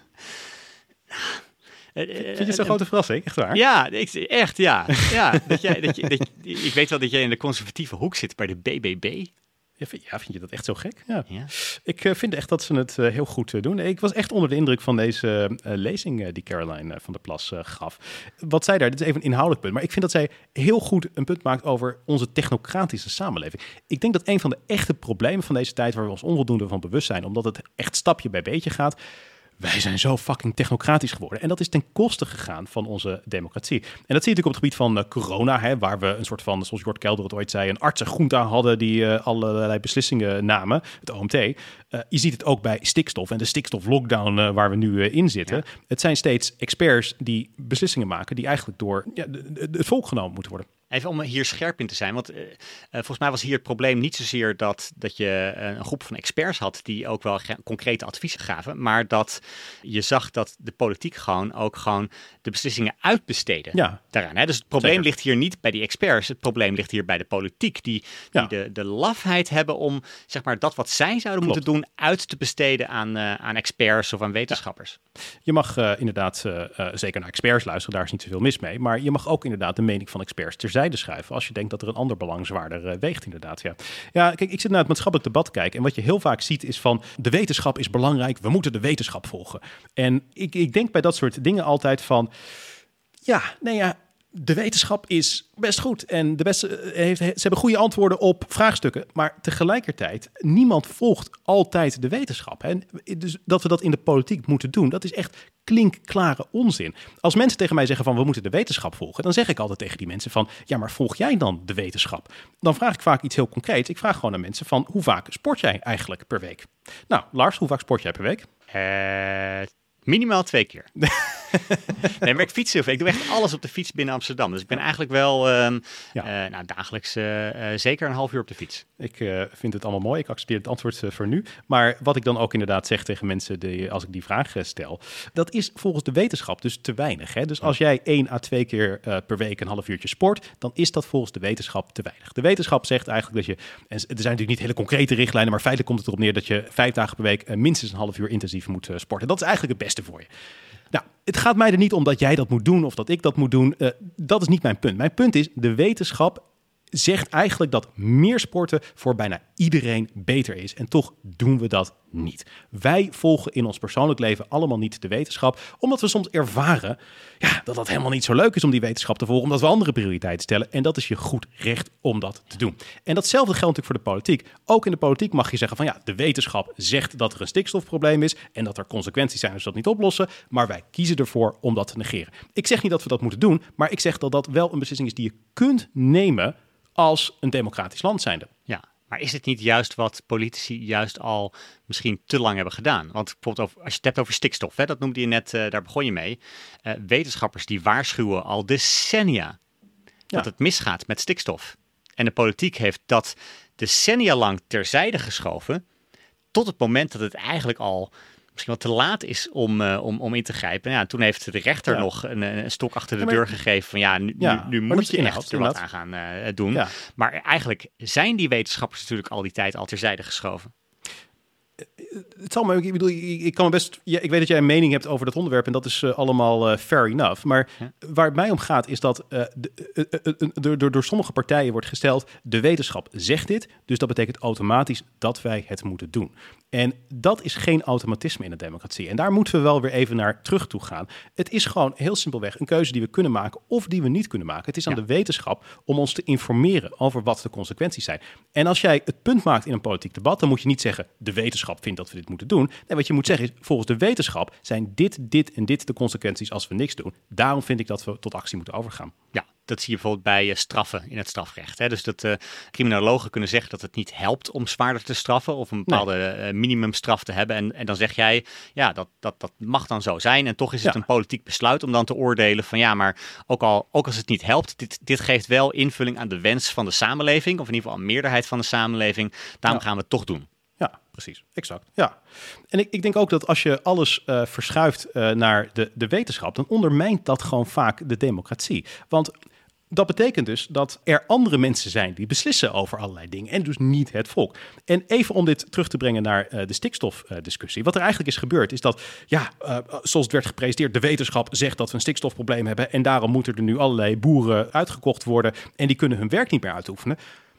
Vind je het zo'n grote verrassing? Echt waar? Ja, echt ja. Ik weet wel dat jij in de conservatieve hoek zit bij de BBB. Vind je dat echt zo gek? Ja. Ik vind echt dat ze het heel goed doen. Ik was echt onder de indruk van deze lezing die Caroline van der Plas gaf. Wat zij daar, dit is even een inhoudelijk punt, maar ik vind dat zij heel goed een punt maakt over onze technocratische samenleving. Ik denk dat een van de echte problemen van deze tijd, waar we ons onvoldoende van bewust zijn, omdat het echt stapje bij beetje gaat, wij zijn zo fucking technocratisch geworden. En dat is ten koste gegaan van onze democratie. En dat zie je natuurlijk op het gebied van corona, waar we een soort van, zoals Jort Kelder het ooit zei, een artsengroenta hadden die allerlei beslissingen namen, het OMT. Je ziet het ook bij stikstof en de stikstoflockdown waar we nu in zitten. Ja. Het zijn steeds experts die beslissingen maken die eigenlijk door het volk genomen moeten worden. Even om hier scherp in te zijn, want volgens mij was hier het probleem niet zozeer dat je een groep van experts had die ook wel concrete adviezen gaven, maar dat je zag dat de politiek gewoon de beslissingen uitbesteden daaraan. Hè? Dus het probleem ligt hier niet bij die experts, het probleem ligt hier bij de politiek die de lafheid hebben om zeg maar dat wat zij zouden moeten doen uit te besteden aan experts of aan wetenschappers. Ja. Je mag inderdaad zeker naar experts luisteren, daar is niet zoveel mis mee, maar je mag ook inderdaad de mening van experts terzijde schuiven als je denkt dat er een ander belang zwaarder weegt inderdaad. Ja, kijk, ik zit naar het maatschappelijk debat kijken en wat je heel vaak ziet is van de wetenschap is belangrijk, we moeten de wetenschap volgen. En ik denk bij dat soort dingen altijd van de wetenschap is best goed en ze hebben goede antwoorden op vraagstukken, maar tegelijkertijd, niemand volgt altijd de wetenschap. Hè? Dus dat we dat in de politiek moeten doen, dat is echt klinkklare onzin. Als mensen tegen mij zeggen van we moeten de wetenschap volgen, dan zeg ik altijd tegen die mensen van ja, maar volg jij dan de wetenschap? Dan vraag ik vaak iets heel concreets. Ik vraag gewoon aan mensen van hoe vaak sport jij eigenlijk per week? Nou, Lars, hoe vaak sport jij per week? Minimaal 2 keer. Nee, maar ik fiets heel veel. Ik doe echt alles op de fiets binnen Amsterdam. Dus ik ben eigenlijk wel dagelijks zeker een half uur op de fiets. Ik vind het allemaal mooi. Ik accepteer het antwoord voor nu. Maar wat ik dan ook inderdaad zeg tegen mensen als ik die vraag stel, dat is volgens de wetenschap dus te weinig. Hè? Dus als jij 1 à 2 keer per week een half uurtje sport, dan is dat volgens de wetenschap te weinig. De wetenschap zegt eigenlijk dat je, en er zijn natuurlijk niet hele concrete richtlijnen, maar feitelijk komt het erop neer dat je 5 dagen per week minstens een half uur intensief moet sporten. Dat is eigenlijk het beste voor je. Nou, het gaat mij er niet om dat jij dat moet doen of dat ik dat moet doen. Dat is niet mijn punt. Mijn punt is, de wetenschap zegt eigenlijk dat meer sporten voor bijna iedereen beter is. En toch doen we dat niet. Wij volgen in ons persoonlijk leven allemaal niet de wetenschap, omdat we soms ervaren dat het helemaal niet zo leuk is om die wetenschap te volgen, omdat we andere prioriteiten stellen. En dat is je goed recht om dat te doen. En datzelfde geldt natuurlijk voor de politiek. Ook in de politiek mag je zeggen van de wetenschap zegt dat er een stikstofprobleem is en dat er consequenties zijn als we dat niet oplossen, maar wij kiezen ervoor om dat te negeren. Ik zeg niet dat we dat moeten doen, maar ik zeg dat dat wel een beslissing is die je kunt nemen als een democratisch land zijnde. Ja, maar is het niet juist wat politici juist al misschien te lang hebben gedaan? Want bijvoorbeeld als je het hebt over stikstof, dat noemde je net, daar begon je mee. Wetenschappers die waarschuwen al decennia dat het misgaat met stikstof. En de politiek heeft dat decennia lang terzijde geschoven tot het moment dat het eigenlijk al misschien wat te laat is om in te grijpen. Ja, toen heeft de rechter nog een stok achter de deur gegeven van nu moet je echt er wat aan gaan doen. Ja. Maar eigenlijk zijn die wetenschappers natuurlijk al die tijd al terzijde geschoven. Het zal maar, ik bedoel, ik kan best. Ik weet dat jij een mening hebt over dat onderwerp en dat is allemaal fair enough. Maar waar het mij om gaat is dat door sommige partijen wordt gesteld, de wetenschap zegt dit, dus dat betekent automatisch dat wij het moeten doen. En dat is geen automatisme in de democratie. En daar moeten we wel weer even naar terug toe gaan. Het is gewoon heel simpelweg een keuze die we kunnen maken of die we niet kunnen maken. Het is aan de wetenschap om ons te informeren over wat de consequenties zijn. En als jij het punt maakt in een politiek debat, dan moet je niet zeggen, de wetenschap vindt dat we dit moeten doen. Nee, wat je moet zeggen is, volgens de wetenschap zijn dit en dit de consequenties als we niks doen. Daarom vind ik dat we tot actie moeten overgaan. Ja, dat zie je bijvoorbeeld bij straffen in het strafrecht. Hè? Dus dat criminologen kunnen zeggen dat het niet helpt om zwaarder te straffen of een bepaalde minimumstraf te hebben. En dan zeg jij, dat mag dan zo zijn. En toch is het een politiek besluit om dan te oordelen van maar ook als het niet helpt, dit geeft wel invulling aan de wens van de samenleving, of in ieder geval een meerderheid van de samenleving. Daarom gaan we het toch doen. Ja, precies. Exact. Ja. En ik denk ook dat als je alles verschuift naar de wetenschap, dan ondermijnt dat gewoon vaak de democratie. Want dat betekent dus dat er andere mensen zijn die beslissen over allerlei dingen en dus niet het volk. En even om dit terug te brengen naar de stikstofdiscussie. Wat er eigenlijk is gebeurd is dat, zoals het werd gepresenteerd, de wetenschap zegt dat we een stikstofprobleem hebben en daarom moeten er nu allerlei boeren uitgekocht worden en die kunnen hun werk niet meer uitoefenen.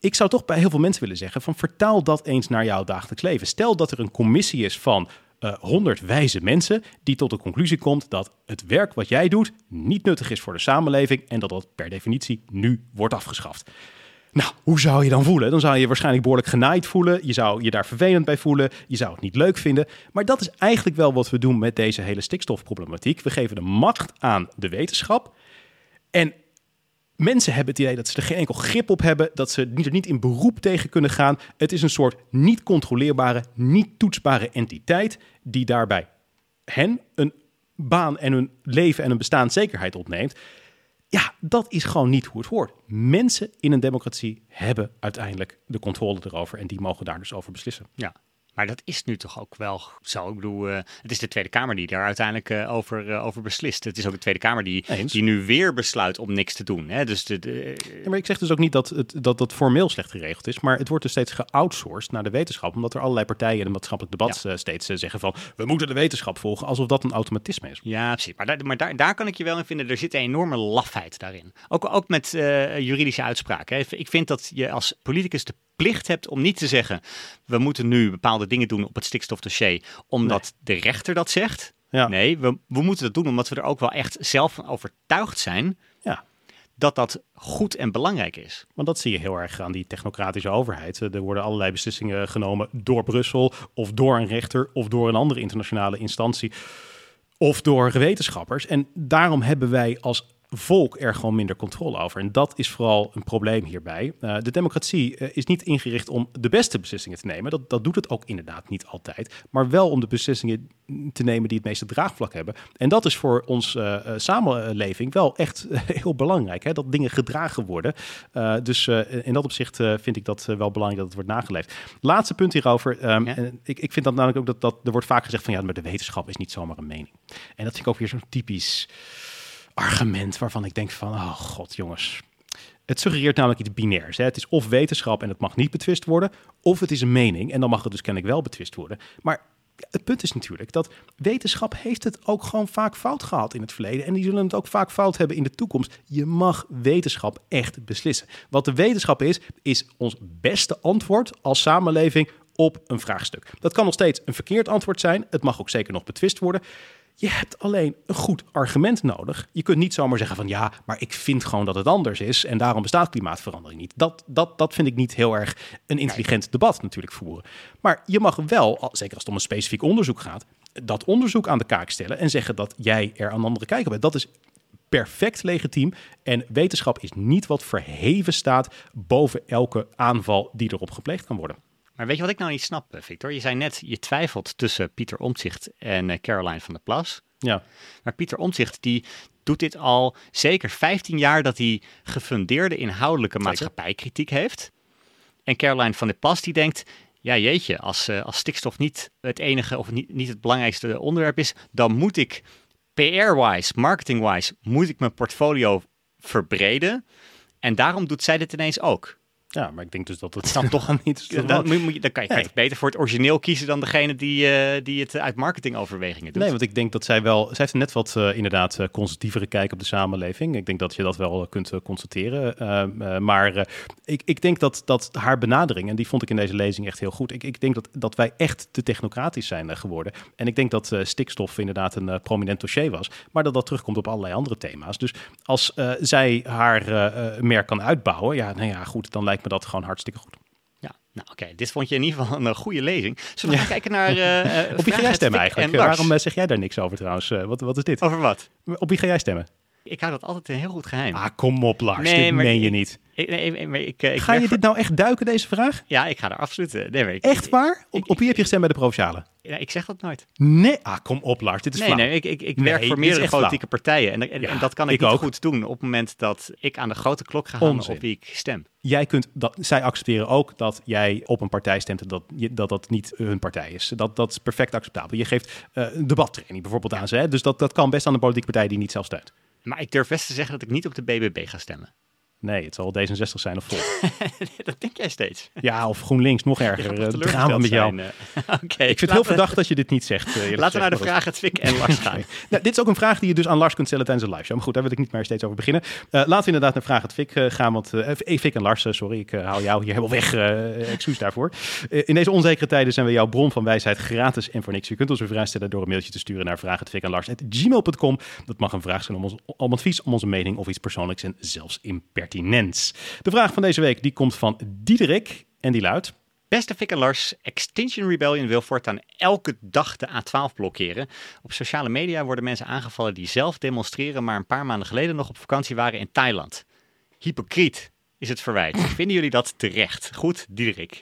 ik zou toch bij heel veel mensen willen zeggen van vertaal dat eens naar jouw dagelijks leven. Stel dat er een commissie is van 100 wijze mensen die tot de conclusie komt dat het werk wat jij doet niet nuttig is voor de samenleving en dat dat per definitie nu wordt afgeschaft. Nou, hoe zou je dan voelen? Dan zou je waarschijnlijk behoorlijk genaaid voelen. Je zou je daar vervelend bij voelen. Je zou het niet leuk vinden. Maar dat is eigenlijk wel wat we doen met deze hele stikstofproblematiek. We geven de macht aan de wetenschap. En mensen hebben het idee dat ze er geen enkel grip op hebben. Dat ze er niet in beroep tegen kunnen gaan. Het is een soort niet controleerbare, niet toetsbare entiteit die daarbij hen een baan en hun leven en hun bestaanszekerheid ontneemt. Ja, dat is gewoon niet hoe het hoort. Mensen in een democratie hebben uiteindelijk de controle erover en die mogen daar dus over beslissen. Ja, maar dat is nu toch ook wel zo. Ik bedoel, het is de Tweede Kamer die daar uiteindelijk over beslist. Het is ook de Tweede Kamer die nu weer besluit om niks te doen. Hè? Dus Ja, maar ik zeg dus ook niet dat formeel slecht geregeld is, maar het wordt dus steeds geoutsourced naar de wetenschap, omdat er allerlei partijen in het maatschappelijk debat steeds zeggen van we moeten de wetenschap volgen, alsof dat een automatisme is. Ja, precies. Maar daar kan ik je wel in vinden. Er zit een enorme lafheid daarin. Ook met juridische uitspraken. Hè. Ik vind dat je als politicus de plicht hebt om niet te zeggen we moeten nu bepaalde dingen doen op het stikstofdossier omdat de rechter dat zegt. Ja. Nee, we moeten dat doen omdat we er ook wel echt zelf van overtuigd zijn dat dat goed en belangrijk is. Want dat zie je heel erg aan die technocratische overheid. Er worden allerlei beslissingen genomen door Brussel of door een rechter of door een andere internationale instantie of door wetenschappers. En daarom hebben wij als volk er gewoon minder controle over. En dat is vooral een probleem hierbij. De democratie is niet ingericht om de beste beslissingen te nemen. Dat doet het ook inderdaad niet altijd. Maar wel om de beslissingen te nemen die het meeste draagvlak hebben. En dat is voor onze samenleving wel echt heel belangrijk. Hè? Dat dingen gedragen worden. Dus in dat opzicht vind ik dat wel belangrijk dat het wordt nageleefd. Laatste punt hierover. Ik vind dat namelijk ook dat er wordt vaak gezegd van ja, maar de wetenschap is niet zomaar een mening. En dat vind ik ook weer zo'n typisch argument waarvan ik denk van, oh god jongens. Het suggereert namelijk iets binairs. Hè? Het is of wetenschap en het mag niet betwist worden, of het is een mening en dan mag het dus kennelijk wel betwist worden. Maar het punt is natuurlijk dat wetenschap heeft het ook gewoon vaak fout gehad in het verleden en die zullen het ook vaak fout hebben in de toekomst. Je mag wetenschap echt beslissen. Wat de wetenschap is ons beste antwoord als samenleving op een vraagstuk. Dat kan nog steeds een verkeerd antwoord zijn. Het mag ook zeker nog betwist worden. Je hebt alleen een goed argument nodig. Je kunt niet zomaar zeggen van ja, maar ik vind gewoon dat het anders is en daarom bestaat klimaatverandering niet. Dat vind ik niet heel erg een intelligent debat natuurlijk voeren. Maar je mag wel, zeker als het om een specifiek onderzoek gaat, dat onderzoek aan de kaak stellen en zeggen dat jij er een andere kijk op hebt. Dat is perfect legitiem en wetenschap is niet wat verheven staat boven elke aanval die erop gepleegd kan worden. Maar weet je wat ik nou niet snap, Victor? Je zei net, je twijfelt tussen Pieter Omtzigt en Caroline van der Plas. Ja. Maar Pieter Omtzigt die doet dit al zeker 15 jaar dat hij gefundeerde inhoudelijke maatschappijkritiek heeft. En Caroline van der Plas die denkt, ja jeetje, als stikstof niet het enige of niet het belangrijkste onderwerp is, dan moet ik PR-wise, marketing-wise, moet ik mijn portfolio verbreden. En daarom doet zij dit ineens ook. Ja, maar ik denk dus dat het dan toch niet. Dan kan je het beter voor het origineel kiezen dan degene die het uit marketingoverwegingen doet. Nee, want ik denk dat zij heeft een net wat inderdaad conservatievere kijk op de samenleving. Ik denk dat je dat wel kunt constateren. Maar ik denk dat haar benadering, en die vond ik in deze lezing echt heel goed. Ik denk dat wij echt te technocratisch zijn geworden. En ik denk dat stikstof inderdaad een prominent dossier was. Maar dat terugkomt op allerlei andere thema's. Dus als zij haar merk kan uitbouwen, goed, dan lijkt me dat gewoon hartstikke goed. Ja, nou oké. Dit vond je in ieder geval een goede lezing. Zullen we gaan kijken naar op wie ga jij stemmen eigenlijk? Waarom zeg jij daar niks over trouwens? Wat is dit? Over wat? Op wie ga jij stemmen? Ik hou dat altijd een heel goed geheim. Ah, kom op Lars, dit meen je niet. Ga je dit nou echt duiken, deze vraag? Ja, ik ga daar absoluut. Echt waar? Op wie heb je gestemd bij de Provinciale? Ja, ik zeg dat nooit. Nee, kom op Lars, dit is flauw. Nee, ik werk voor meerdere politieke partijen. En dat kan ik niet goed doen op het moment dat ik aan de grote klok ga hangen op wie ik stem. Zij accepteren ook dat jij op een partij stemt en dat niet hun partij is. Dat is perfect acceptabel. Je geeft debattraining bijvoorbeeld aan ze. Hè? Dus dat kan best aan een politieke partij die niet zelf steunt. Maar ik durf best te zeggen dat ik niet op de BBB ga stemmen. Nee, het zal D66 zijn of Volt. Dat denk jij steeds. Ja, of GroenLinks, nog erger. Drama met jou. Okay, ik vind het heel verdacht dat je dit niet zegt. Laten we naar de vraag het Fik en Lars gaan. Nou, dit is ook een vraag die je dus aan Lars kunt stellen tijdens een live show. Maar goed, daar wil ik niet meer steeds over beginnen. Laten we inderdaad naar vraag het Fik gaan. Want Fik en Lars, sorry, ik haal jou hier helemaal weg. Excuus daarvoor. In deze onzekere tijden zijn we jouw bron van wijsheid gratis en voor niks. Je kunt ons een vraag stellen door een mailtje te sturen naar vraaghetfikenlars@gmail.com. Dat mag een vraag zijn om advies, om onze mening of iets persoonlijks en zelfs impertinents. De vraag van deze week die komt van Diederik en die luidt: Beste Fik en Lars, Extinction Rebellion wil voortaan elke dag de A12 blokkeren. Op sociale media worden mensen aangevallen die zelf demonstreren, maar een paar maanden geleden nog op vakantie waren in Thailand. Hypocriet is het verwijt. Vinden jullie dat terecht? Goed, Diederik.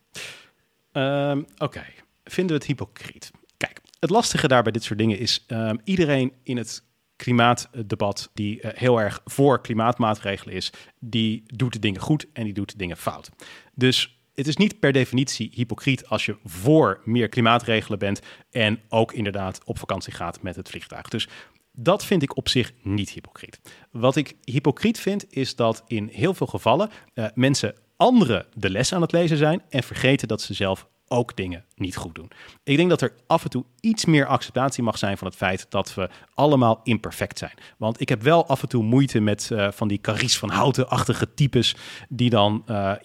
Oké. Vinden we het hypocriet? Kijk, het lastige daar bij dit soort dingen is iedereen in het klimaatdebat die heel erg voor klimaatmaatregelen is, die doet de dingen goed en die doet de dingen fout. Dus het is niet per definitie hypocriet als je voor meer klimaatregelen bent en ook inderdaad op vakantie gaat met het vliegtuig. Dus dat vind ik op zich niet hypocriet. Wat ik hypocriet vind is dat in heel veel gevallen mensen anderen de les aan het lezen zijn en vergeten dat ze zelf ook dingen niet goed doen. Ik denk dat er af en toe iets meer acceptatie mag zijn van het feit dat we allemaal imperfect zijn. Want ik heb wel af en toe moeite met van die Carice van Houten-achtige types die dan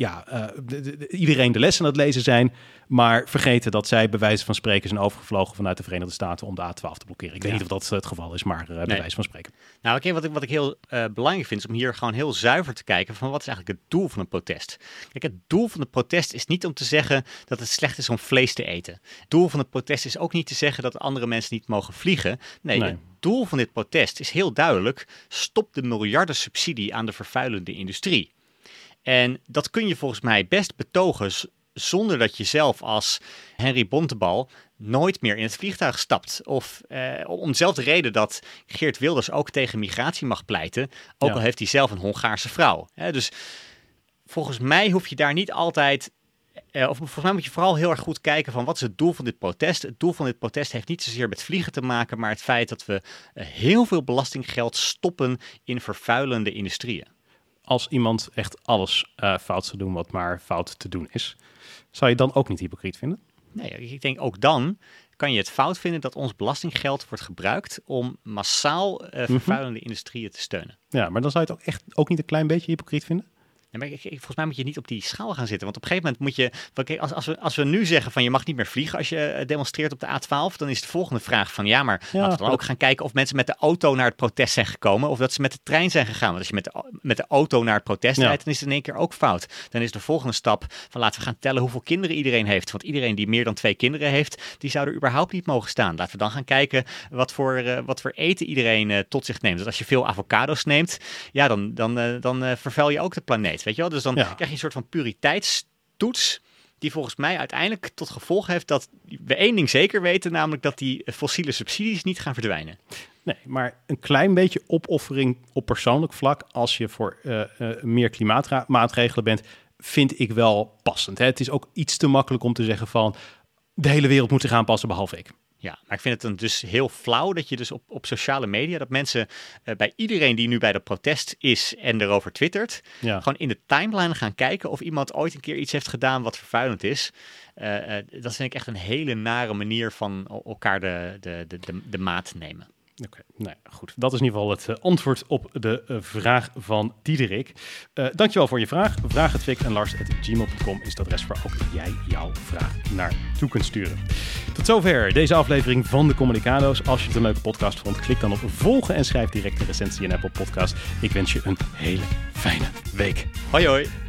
iedereen de les aan het lezen zijn, maar vergeten dat zij bij wijze van spreken zijn overgevlogen vanuit de Verenigde Staten om de A12 te blokkeren. Ik weet niet of dat het geval is, maar bij wijze van spreken. Nou, oké, wat ik heel belangrijk vind is om hier gewoon heel zuiver te kijken van wat is eigenlijk het doel van een protest. Kijk, het doel van een protest is niet om te zeggen dat het slecht is om vlees te eten. Het doel van het protest is ook niet te zeggen dat andere mensen niet mogen vliegen. Nee. Het doel van dit protest is heel duidelijk: stop de miljarden subsidie aan de vervuilende industrie. En dat kun je volgens mij best betogen zonder dat je zelf als Henry Bontebal nooit meer in het vliegtuig stapt. Of om dezelfde reden dat Geert Wilders ook tegen migratie mag pleiten, ook al heeft hij zelf een Hongaarse vrouw. Dus volgens mij hoef je daar niet altijd of volgens mij moet je vooral heel erg goed kijken van wat is het doel van dit protest. Het doel van dit protest heeft niet zozeer met vliegen te maken, maar het feit dat we heel veel belastinggeld stoppen in vervuilende industrieën. Als iemand echt alles fout zou doen wat maar fout te doen is, zou je dan ook niet hypocriet vinden? Nee, ik denk ook dan kan je het fout vinden dat ons belastinggeld wordt gebruikt om massaal vervuilende industrieën te steunen. Ja, maar dan zou je het ook echt ook niet een klein beetje hypocriet vinden? Maar volgens mij moet je niet op die schaal gaan zitten. Want op een gegeven moment moet je... Als we nu zeggen van je mag niet meer vliegen als je demonstreert op de A12... dan is de volgende vraag van laten we dan ook gaan kijken of mensen met de auto naar het protest zijn gekomen... of dat ze met de trein zijn gegaan. Want als je met de auto naar het protest rijdt, dan is het in één keer ook fout. Dan is de volgende stap van laten we gaan tellen hoeveel kinderen iedereen heeft. Want iedereen die meer dan 2 kinderen heeft, die zou er überhaupt niet mogen staan. Laten we dan gaan kijken wat voor eten iedereen tot zich neemt. Dus als je veel avocado's neemt, dan vervuil je ook de planeet. Weet je wel? Dus dan krijg je een soort van puriteitstoets die volgens mij uiteindelijk tot gevolg heeft dat we één ding zeker weten, namelijk dat die fossiele subsidies niet gaan verdwijnen. Nee, maar een klein beetje opoffering op persoonlijk vlak als je voor meer klimaatmaatregelen bent, vind ik wel passend. Hè? Het is ook iets te makkelijk om te zeggen van de hele wereld moet zich aanpassen behalve ik. Ja, maar ik vind het dan dus heel flauw dat je dus op sociale media, dat mensen bij iedereen die nu bij dat protest is en erover twittert, gewoon in de timeline gaan kijken of iemand ooit een keer iets heeft gedaan wat vervuilend is. Dat vind ik echt een hele nare manier van elkaar de maat nemen. Oké, nou goed. Dat is in ieder geval het antwoord op de vraag van Diederik. Dankjewel voor je vraag. Vraaghetfikenlars@gmail.com is het adres waar ook jij jouw vraag naartoe kunt sturen. Tot zover deze aflevering van de Communicado's. Als je het een leuke podcast vond, klik dan op volgen en schrijf direct een recensie in Apple Podcast. Ik wens je een hele fijne week. Hoi hoi.